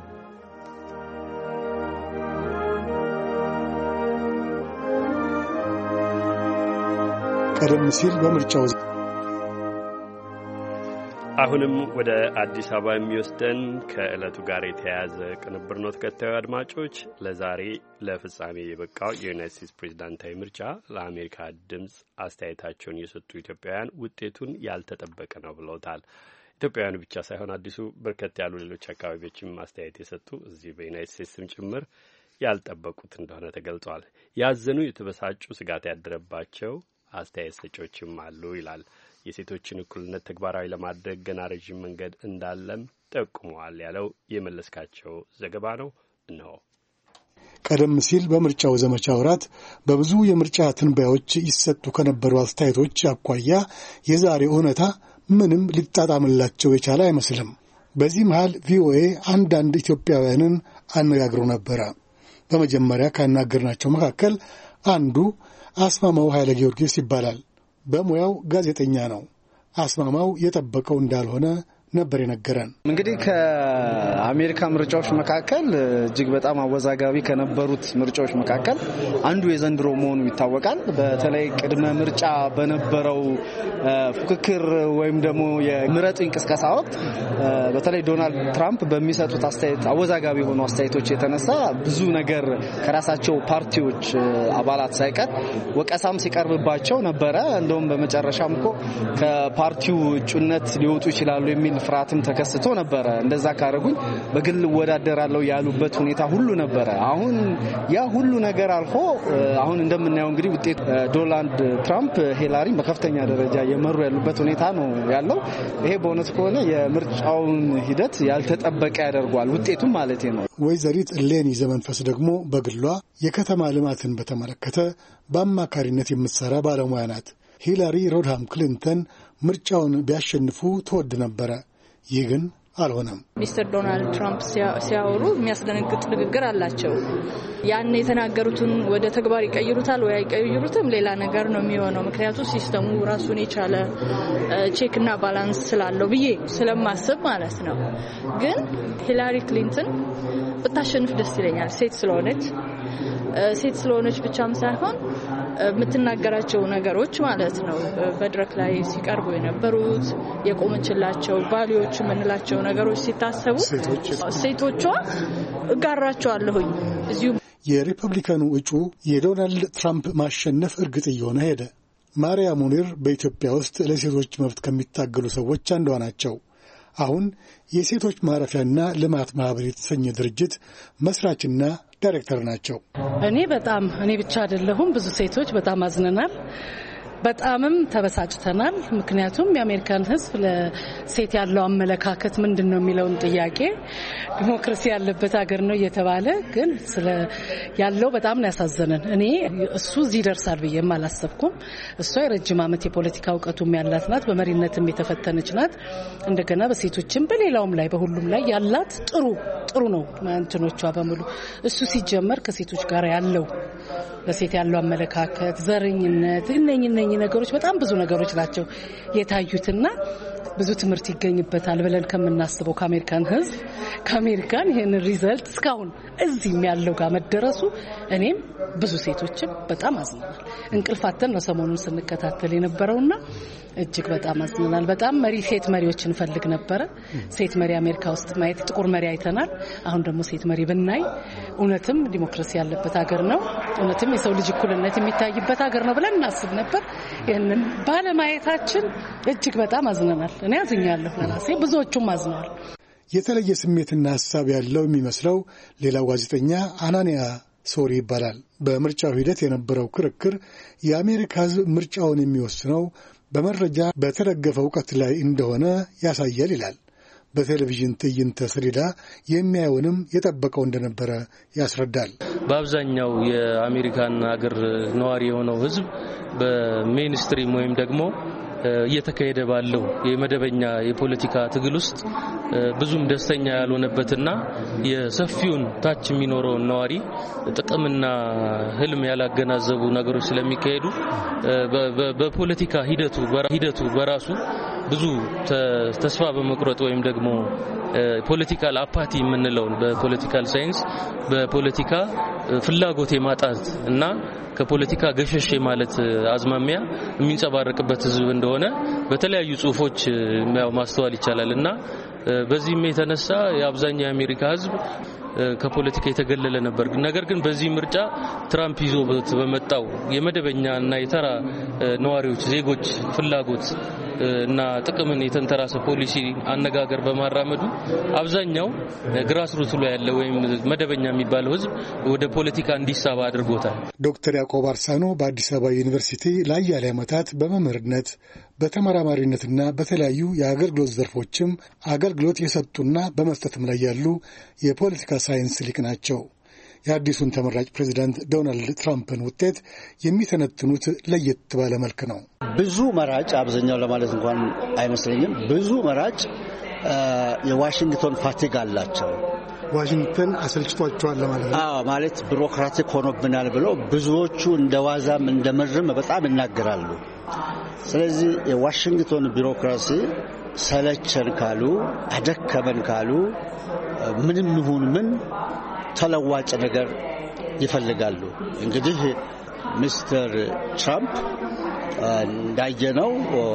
ቀደም ሲል በምርጫው አሁንም ወደ አዲስ አበባ የሚወስደን ከዕለቱ ጋር የተያያዘ ቅንብር ነው። ተከታዩ አድማጮች ለዛሬ ለፍጻሜ የበቃው የዩናይትድ ስቴትስ ፕሬዝዳንታዊ ምርጫ ለአሜሪካ ድምፅ አስተያየታቸውን የሰጡ ኢትዮጵያውያን ውጤቱን ያልተጠበቀ ነው ብለውታል። ኢትዮጵያውያኑ ብቻ ሳይሆን አዲሱ በርከት ያሉ ሌሎች አካባቢዎችም አስተያየት የሰጡ እዚህ በዩናይትድ ስቴትስም ጭምር ያልጠበቁት እንደሆነ ተገልጿል። ያዘኑ፣ የተበሳጩ፣ ስጋት ያደረባቸው አስተያየት ሰጪዎችም አሉ ይላል። የሴቶችን እኩልነት ተግባራዊ ለማድረግ ገና ረዥም መንገድ እንዳለም ጠቁመዋል ያለው የመለስካቸው ዘገባ ነው። እነሆ። ቀደም ሲል በምርጫው ዘመቻ ወራት በብዙ የምርጫ ትንበያዎች ይሰጡ ከነበሩ አስተያየቶች አኳያ የዛሬው እውነታ ምንም ሊጣጣምላቸው የቻለ አይመስልም። በዚህ መሃል ቪኦኤ አንዳንድ ኢትዮጵያውያንን አነጋግሮ ነበረ። በመጀመሪያ ካናገርናቸው መካከል አንዱ አስማማው ኃይለ ጊዮርጊስ ይባላል። በሙያው ጋዜጠኛ ነው። አስማማው የጠበቀው እንዳልሆነ ነበር የነገረን። እንግዲህ ከአሜሪካ ምርጫዎች መካከል እጅግ በጣም አወዛጋቢ ከነበሩት ምርጫዎች መካከል አንዱ የዘንድሮ መሆኑ ይታወቃል። በተለይ ቅድመ ምርጫ በነበረው ፉክክር ወይም ደግሞ የምረጡ እንቅስቃሴ ወቅት በተለይ ዶናልድ ትራምፕ በሚሰጡት አስተያየት አወዛጋቢ የሆኑ አስተያየቶች የተነሳ ብዙ ነገር ከራሳቸው ፓርቲዎች አባላት ሳይቀር ወቀሳም ሲቀርብባቸው ነበረ። እንደውም በመጨረሻም እኮ ከፓርቲው እጩነት ሊወጡ ይችላሉ የሚል ፍርሃትም ተከስቶ ነበረ። እንደዛ ካረጉኝ በግል ወዳደራለሁ ያሉበት ሁኔታ ሁሉ ነበረ። አሁን ያ ሁሉ ነገር አልፎ አሁን እንደምናየው እንግዲህ ውጤት ዶናልድ ትራምፕ ሂላሪን በከፍተኛ ደረጃ የመሩ ያሉበት ሁኔታ ነው ያለው። ይሄ በእውነት ከሆነ የምርጫውን ሂደት ያልተጠበቀ ያደርጓል፣ ውጤቱም ማለት ነው። ወይዘሪት ሌኒ ዘመንፈስ ደግሞ በግሏ የከተማ ልማትን በተመለከተ በአማካሪነት የምትሰራ ባለሙያ ናት። ሂላሪ ሮድሃም ክሊንተን ምርጫውን ቢያሸንፉ ትወድ ነበረ። ይህ ግን አልሆነም። ሚስተር ዶናልድ ትራምፕ ሲያወሩ የሚያስደነግጥ ንግግር አላቸው። ያን የተናገሩትን ወደ ተግባር ይቀይሩታል ወይ አይቀይሩትም ሌላ ነገር ነው የሚሆነው። ምክንያቱም ሲስተሙ ራሱን የቻለ ቼክ እና ባላንስ ስላለው ብዬ ስለማስብ ማለት ነው። ግን ሂላሪ ክሊንተን ብታሸንፍ ደስ ይለኛል። ሴት ስለሆነች ሴት ስለሆነች ብቻም ሳይሆን የምትናገራቸው ነገሮች ማለት ነው በድረክ ላይ ሲቀርቡ የነበሩት የቆመችላቸው ቫልዩዎች የምንላቸው ነገሮች ሲታሰቡ ሴቶቿ እጋራቸዋለሁኝ። እዚሁ የሪፐብሊካኑ እጩ የዶናልድ ትራምፕ ማሸነፍ እርግጥ እየሆነ ሄደ። ማሪያ ሙኒር በኢትዮጵያ ውስጥ ለሴቶች መብት ከሚታገሉ ሰዎች አንዷ ናቸው። አሁን የሴቶች ማረፊያና ልማት ማህበር የተሰኘ ድርጅት መስራችና ዳይሬክተር ናቸው። እኔ በጣም እኔ ብቻ አይደለሁም ብዙ ሴቶች በጣም አዝነናል። በጣምም ተበሳጭተናል። ምክንያቱም የአሜሪካን ሕዝብ ለሴት ያለው አመለካከት ምንድነው የሚለውን ጥያቄ ዲሞክራሲ ያለበት ሀገር ነው እየተባለ ግን ስለ ያለው በጣም ነው ያሳዘነን። እኔ እሱ እዚህ ደርሳል ብዬም አላሰብኩም። እሷ የረጅም ዓመት የፖለቲካ ዕውቀቱም ያላት ናት፣ በመሪነትም የተፈተነች ናት። እንደገና በሴቶችም በሌላውም ላይ በሁሉም ላይ ያላት ጥሩ ጥሩ ነው ማንተኖቿ በሙሉ። እሱ ሲጀመር ከሴቶች ጋር ያለው ለሴት ያለው አመለካከት ዘረኝነት እነኚህ ነገሮች በጣም ብዙ ነገሮች ናቸው የታዩትና ብዙ ትምህርት ይገኝበታል ብለን ከመናስበው ከአሜሪካን ሕዝብ ከአሜሪካን ይሄን ሪዛልት እስካሁን እዚህም ያለው ጋር መደረሱ እኔም ብዙ ሴቶችም በጣም አዝነናል። እንቅልፋተን ነው ሰሞኑን ስንከታተል የነበረውና እጅግ በጣም አዝነናል። በጣም መሪ ሴት መሪዎችን ፈልግ ነበር። ሴት መሪ አሜሪካ ውስጥ ማየት ጥቁር መሪ አይተናል። አሁን ደግሞ ሴት መሪ ብናይ እውነትም ዲሞክራሲ ያለበት ሀገር ነው፣ እውነትም የሰው ልጅ እኩልነት የሚታይበት ሀገር ነው ብለን እናስብ ነበር። ይሄንን ባለማየታችን እጅግ በጣም አዝነናል። እኔ አዝኛለሁ ለራሴ፣ ብዙዎቹም አዝነዋል። የተለየ ስሜትና ሐሳብ ያለው የሚመስለው ሌላው ጋዜጠኛ አናንያ ሶሪ ይባላል። በምርጫው ሂደት የነበረው ክርክር የአሜሪካ ሕዝብ ምርጫውን የሚወስነው በመረጃ በተደገፈ እውቀት ላይ እንደሆነ ያሳያል ይላል። በቴሌቪዥን ትዕይንተ ሰሌዳ የሚያየውንም የጠበቀው እንደነበረ ያስረዳል። በአብዛኛው የአሜሪካን ሀገር ነዋሪ የሆነው ሕዝብ በሜንስትሪም ወይም ደግሞ እየተካሄደ ባለው የመደበኛ የፖለቲካ ትግል ውስጥ ብዙም ደስተኛ ያልሆነበትና የሰፊውን ታች የሚኖረውን ነዋሪ ጥቅምና ህልም ያላገናዘቡ ነገሮች ስለሚካሄዱ በፖለቲካ ሂደቱ ሂደቱ በራሱ ብዙ ተስፋ በመቁረጥ ወይም ደግሞ ፖለቲካል አፓቲ የምንለውን በፖለቲካል ሳይንስ በፖለቲካ ፍላጎት የማጣት እና ከፖለቲካ ገሸሽ ማለት አዝማሚያ የሚንጸባረቅበት ህዝብ እንደሆነ በተለያዩ ጽሁፎች ማስተዋል ይቻላልና በዚህም የተነሳ የአብዛኛው የአሜሪካ ህዝብ ከፖለቲካ የተገለለ ነበር። ነገር ግን በዚህ ምርጫ ትራምፕ ይዞ በመጣው የመደበኛና የተራ ነዋሪዎች ዜጎች ፍላጎት እና ጥቅምን የተንተራሰ ፖሊሲ አነጋገር በማራመዱ አብዛኛው ግራስሩት ላይ ያለ ወይም መደበኛ የሚባለው ህዝብ ወደ ፖለቲካ እንዲሳባ አድርጎታል። ዶክተር ያዕቆብ አርሳኖ በአዲስ አበባ ዩኒቨርሲቲ ለአያሌ ዓመታት በመምህርነት በተመራማሪነትና በተለያዩ የአገልግሎት ዘርፎችም አገልግሎት የሰጡና በመስጠትም ላይ ያሉ የፖለቲካ ሳይንስ ሊቅ ናቸው። የአዲሱን ተመራጭ ፕሬዚዳንት ዶናልድ ትራምፕን ውጤት የሚተነትኑት ለየት ባለ መልክ ነው። ብዙ መራጭ አብዛኛው ለማለት እንኳን አይመስለኝም፣ ብዙ መራጭ የዋሽንግቶን ፋቲግ አላቸው። ዋሽንግተን አሰልችቷቸዋል ለማለት ነው። አዎ ማለት ቢሮክራቲክ ሆኖብናል ብለው ብዙዎቹ እንደዋዛም እንደምርም በጣም ይናገራሉ። ስለዚህ የዋሽንግቶን ቢሮክራሲ ሰለቸን ካሉ አደከመን ካሉ ምንም ይሁን ምን ተለዋጭ ነገር ይፈልጋሉ። እንግዲህ ሚስተር ትራምፕ እንዳየነው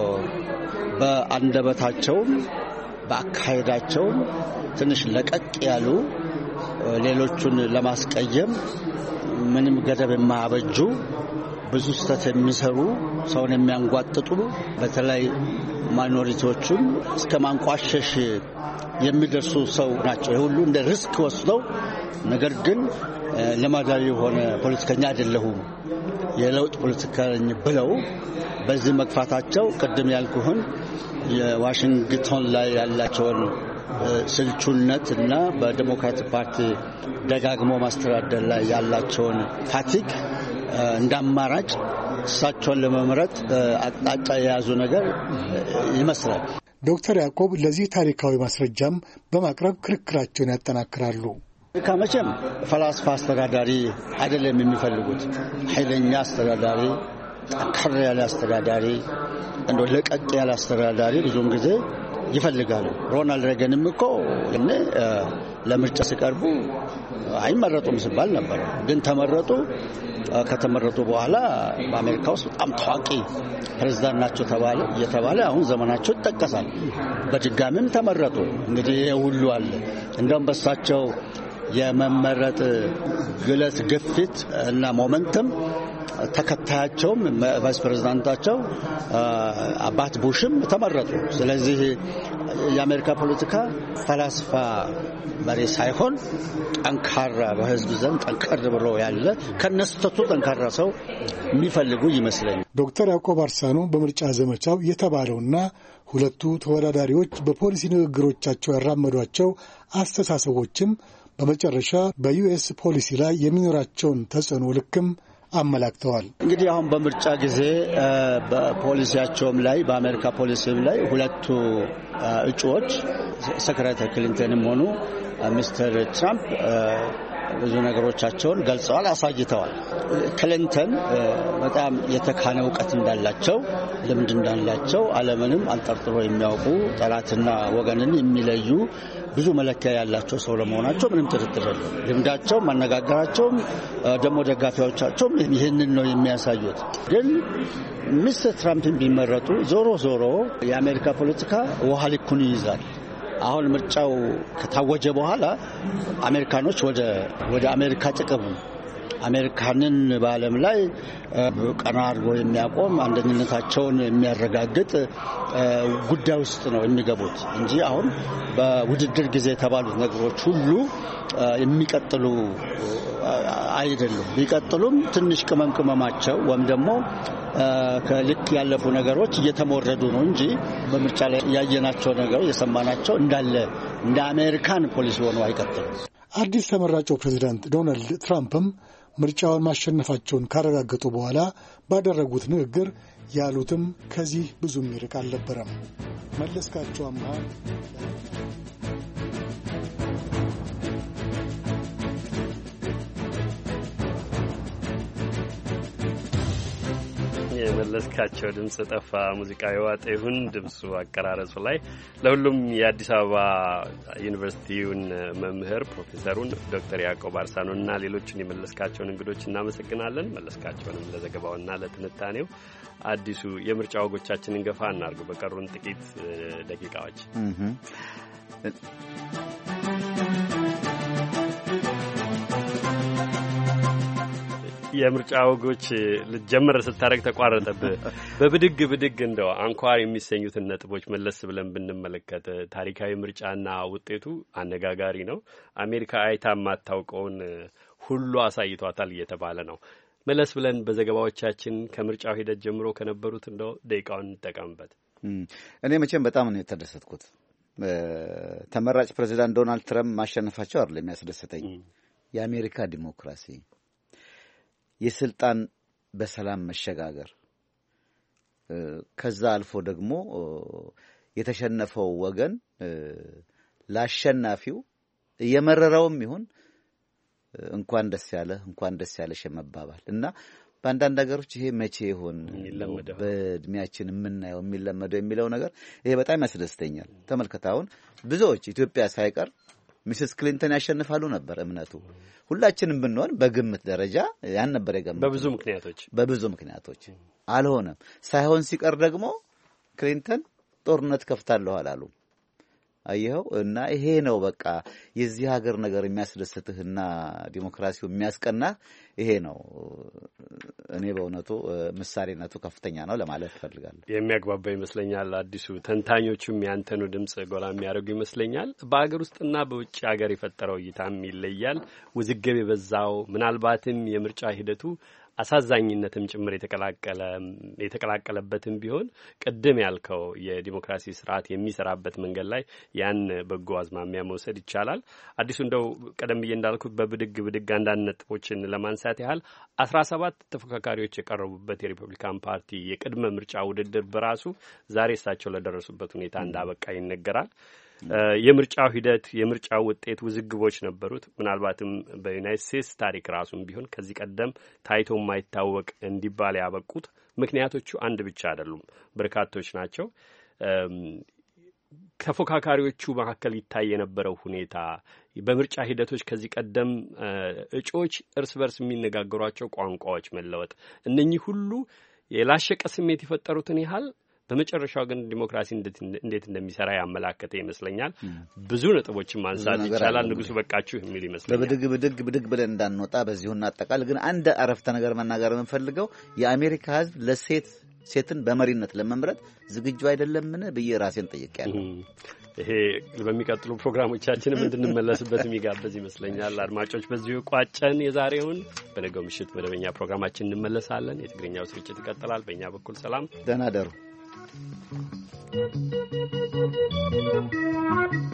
በአንደበታቸውም በአካሄዳቸውም ትንሽ ለቀቅ ያሉ ሌሎቹን ለማስቀየም ምንም ገደብ የማያበጁ ብዙ ስህተት የሚሰሩ ሰውን የሚያንጓጥጡ በተለይ ማይኖሪቲዎቹን እስከ ማንቋሸሽ የሚደርሱ ሰው ናቸው። ይሁሉ እንደ ሪስክ ወስደው ነገር ግን ለማዳሪ የሆነ ፖለቲከኛ አይደለሁም የለውጥ ፖለቲከኛ ብለው በዚህ መግፋታቸው ቅድም ያልኩህን የዋሽንግቶን ላይ ያላቸውን ስልቹነት እና በዲሞክራቲክ ፓርቲ ደጋግሞ ማስተዳደር ላይ ያላቸውን ፋቲግ እንዳማራጭ እሳቸውን ለመምረጥ አቅጣጫ የያዙ ነገር ይመስላል። ዶክተር ያዕቆብ ለዚህ ታሪካዊ ማስረጃም በማቅረብ ክርክራቸውን ያጠናክራሉ። ከመቼም ፈላስፋ አስተዳዳሪ አይደለም የሚፈልጉት፣ ኃይለኛ አስተዳዳሪ፣ ጠንከር ያለ አስተዳዳሪ፣ እንደው ለቀቅ ያለ አስተዳዳሪ ብዙም ጊዜ ይፈልጋሉ። ሮናልድ ሬገንም እኮ እነ ለምርጫ ሲቀርቡ አይመረጡም ሲባል ነበር፣ ግን ተመረጡ። ከተመረጡ በኋላ በአሜሪካ ውስጥ በጣም ታዋቂ ፕሬዝዳንት ናቸው ተባለ እየተባለ አሁን ዘመናቸው ይጠቀሳል። በድጋሚም ተመረጡ። እንግዲህ ይሄ ሁሉ አለ። እንደውም በሳቸው የመመረጥ ግለት ግፊት እና ሞመንተም ተከታያቸውም ቫይስ ፕሬዝዳንታቸው አባት ቡሽም ተመረጡ። ስለዚህ የአሜሪካ ፖለቲካ ፈላስፋ መሪ ሳይሆን ጠንካራ በህዝብ ዘንድ ጠንከር ብሎ ያለ ከነስተቱ ጠንካራ ሰው የሚፈልጉ ይመስለኛል። ዶክተር ያዕቆብ አርሳኖ በምርጫ ዘመቻው የተባለውና ሁለቱ ተወዳዳሪዎች በፖሊሲ ንግግሮቻቸው ያራመዷቸው አስተሳሰቦችም በመጨረሻ በዩኤስ ፖሊሲ ላይ የሚኖራቸውን ተጽዕኖ ልክም አመላክተዋል። እንግዲህ አሁን በምርጫ ጊዜ በፖሊሲያቸውም ላይ በአሜሪካ ፖሊሲም ላይ ሁለቱ እጩዎች ሴክሬታሪ ክሊንተንም ሆኑ ሚስተር ትራምፕ ብዙ ነገሮቻቸውን ገልጸዋል፣ አሳይተዋል። ክሊንተን በጣም የተካነ እውቀት እንዳላቸው፣ ልምድ እንዳላቸው ዓለምንም አንጠርጥሮ የሚያውቁ ጠላትና ወገንን የሚለዩ ብዙ መለኪያ ያላቸው ሰው ለመሆናቸው ምንም ጥርጥር የለም። ልምዳቸው፣ ማነጋገራቸውም ደግሞ ደጋፊዎቻቸውም ይህንን ነው የሚያሳዩት። ግን ሚስተር ትራምፕን ቢመረጡ ዞሮ ዞሮ የአሜሪካ ፖለቲካ ውሃ ልኩን ይይዛል። አሁን ምርጫው ከታወጀ በኋላ አሜሪካኖች ወደ ወደ አሜሪካ ጥቅም አሜሪካንን በዓለም ላይ ቀና አድርጎ የሚያቆም አንደኝነታቸውን የሚያረጋግጥ ጉዳይ ውስጥ ነው የሚገቡት እንጂ አሁን በውድድር ጊዜ የተባሉት ነገሮች ሁሉ የሚቀጥሉ አይደሉም። ቢቀጥሉም ትንሽ ቅመም ቅመማቸው ወይም ደግሞ ከልክ ያለፉ ነገሮች እየተሞረዱ ነው እንጂ በምርጫ ላይ ያየናቸው ነገሮች የሰማናቸው እንዳለ እንደ አሜሪካን ፖሊሲ ሆኖ አይቀጥሉም። አዲስ ተመራጩ ፕሬዝዳንት ዶናልድ ትራምፕም ምርጫውን ማሸነፋቸውን ካረጋገጡ በኋላ ባደረጉት ንግግር ያሉትም ከዚህ ብዙም ይርቅ አልነበረም። መለስካቸው አምሃ የመለስካቸው ድምጽ ጠፋ። ሙዚቃዊ ዋጤ ይሁን ድምጹ አቀራረጹ ላይ ለሁሉም የአዲስ አበባ ዩኒቨርሲቲውን መምህር ፕሮፌሰሩን ዶክተር ያዕቆብ አርሳኖና ሌሎችን የመለስካቸውን እንግዶች እናመሰግናለን። መለስካቸውንም ለዘገባውና ለትንታኔው። አዲሱ የምርጫ ወጎቻችንን ገፋ እናርጉ በቀሩን ጥቂት ደቂቃዎች። የምርጫ ወጎች ልጀምር ስታረግ ተቋረጠብህ። በብድግ ብድግ እንደው አንኳር የሚሰኙትን ነጥቦች መለስ ብለን ብንመለከት ታሪካዊ ምርጫና ውጤቱ አነጋጋሪ ነው። አሜሪካ አይታ የማታውቀውን ሁሉ አሳይቷታል እየተባለ ነው። መለስ ብለን በዘገባዎቻችን ከምርጫው ሂደት ጀምሮ ከነበሩት እንደው ደቂቃውን እንጠቀምበት። እኔ መቼም በጣም ነው የተደሰትኩት። ተመራጭ ፕሬዚዳንት ዶናልድ ትራምፕ ማሸነፋቸው አይደለም የሚያስደስተኝ፣ የአሜሪካ ዲሞክራሲ የስልጣን በሰላም መሸጋገር፣ ከዛ አልፎ ደግሞ የተሸነፈው ወገን ላሸናፊው እየመረረውም ይሁን እንኳን ደስ ያለ እንኳን ደስ ያለሽ መባባል እና በአንዳንድ ነገሮች ይሄ መቼ ይሆን በእድሜያችን የምናየው የሚለመደው የሚለው ነገር ይሄ በጣም ያስደስተኛል። ተመልከት፣ አሁን ብዙዎች ኢትዮጵያ ሳይቀር ሚስስ ክሊንተን ያሸንፋሉ ነበር እምነቱ። ሁላችንም ብንሆን በግምት ደረጃ ያን ነበር የገመተው። በብዙ ምክንያቶች በብዙ ምክንያቶች አልሆነም። ሳይሆን ሲቀር ደግሞ ክሊንተን ጦርነት ከፍታለሁ አላሉ። አየኸው። እና ይሄ ነው በቃ የዚህ ሀገር ነገር የሚያስደስትህና ዲሞክራሲው የሚያስቀናህ ይሄ ነው። እኔ በእውነቱ ምሳሌነቱ ከፍተኛ ነው ለማለት እፈልጋለሁ። የሚያግባባ ይመስለኛል። አዲሱ ተንታኞቹም ያንተኑ ድምጽ ጎላ የሚያደርጉ ይመስለኛል። በአገር ውስጥና በውጭ ሀገር የፈጠረው እይታም ይለያል። ውዝግብ የበዛው ምናልባትም የምርጫ ሂደቱ አሳዛኝነትም ጭምር የተቀላቀለ የተቀላቀለበትም ቢሆን ቅድም ያልከው የዲሞክራሲ ስርዓት የሚሰራበት መንገድ ላይ ያን በጎ አዝማሚያ መውሰድ ይቻላል። አዲሱ እንደው ቀደም ብዬ እንዳልኩት በብድግ ብድግ አንዳንድ ነጥቦችን ለማንሳት ያህል አስራ ሰባት ተፎካካሪዎች የቀረቡበት የሪፐብሊካን ፓርቲ የቅድመ ምርጫ ውድድር በራሱ ዛሬ እሳቸው ለደረሱበት ሁኔታ እንዳበቃ ይነገራል። የምርጫው ሂደት የምርጫው ውጤት ውዝግቦች ነበሩት። ምናልባትም በዩናይትድ ስቴትስ ታሪክ ራሱም ቢሆን ከዚህ ቀደም ታይቶ የማይታወቅ እንዲባል ያበቁት ምክንያቶቹ አንድ ብቻ አይደሉም፣ በርካቶች ናቸው። ተፎካካሪዎቹ መካከል ይታይ የነበረው ሁኔታ፣ በምርጫ ሂደቶች ከዚህ ቀደም እጩዎች እርስ በርስ የሚነጋገሯቸው ቋንቋዎች መለወጥ፣ እነኚህ ሁሉ የላሸቀ ስሜት የፈጠሩትን ያህል በመጨረሻው ግን ዲሞክራሲ እንዴት እንደሚሰራ ያመላከተ ይመስለኛል። ብዙ ነጥቦችን ማንሳት ይቻላል። ንጉሱ በቃችሁ የሚል ይመስለኛል። በብድግ ብድግ ብድግ ብለን እንዳንወጣ በዚሁና አጠቃል ግን አንድ አረፍተ ነገር መናገር የምንፈልገው የአሜሪካ ሕዝብ ለሴት ሴትን በመሪነት ለመምረጥ ዝግጁ አይደለምን ብዬ ራሴን ጠይቄያለሁ። ይሄ በሚቀጥሉ ፕሮግራሞቻችንም እንድንመለስበት የሚጋበዝ ይመስለኛል። አድማጮች፣ በዚሁ ቋጨን የዛሬውን። በነገው ምሽት መደበኛ ፕሮግራማችን እንመለሳለን። የትግርኛው ስርጭት ይቀጥላል። በእኛ በኩል ሰላም፣ ደህና ደሩ።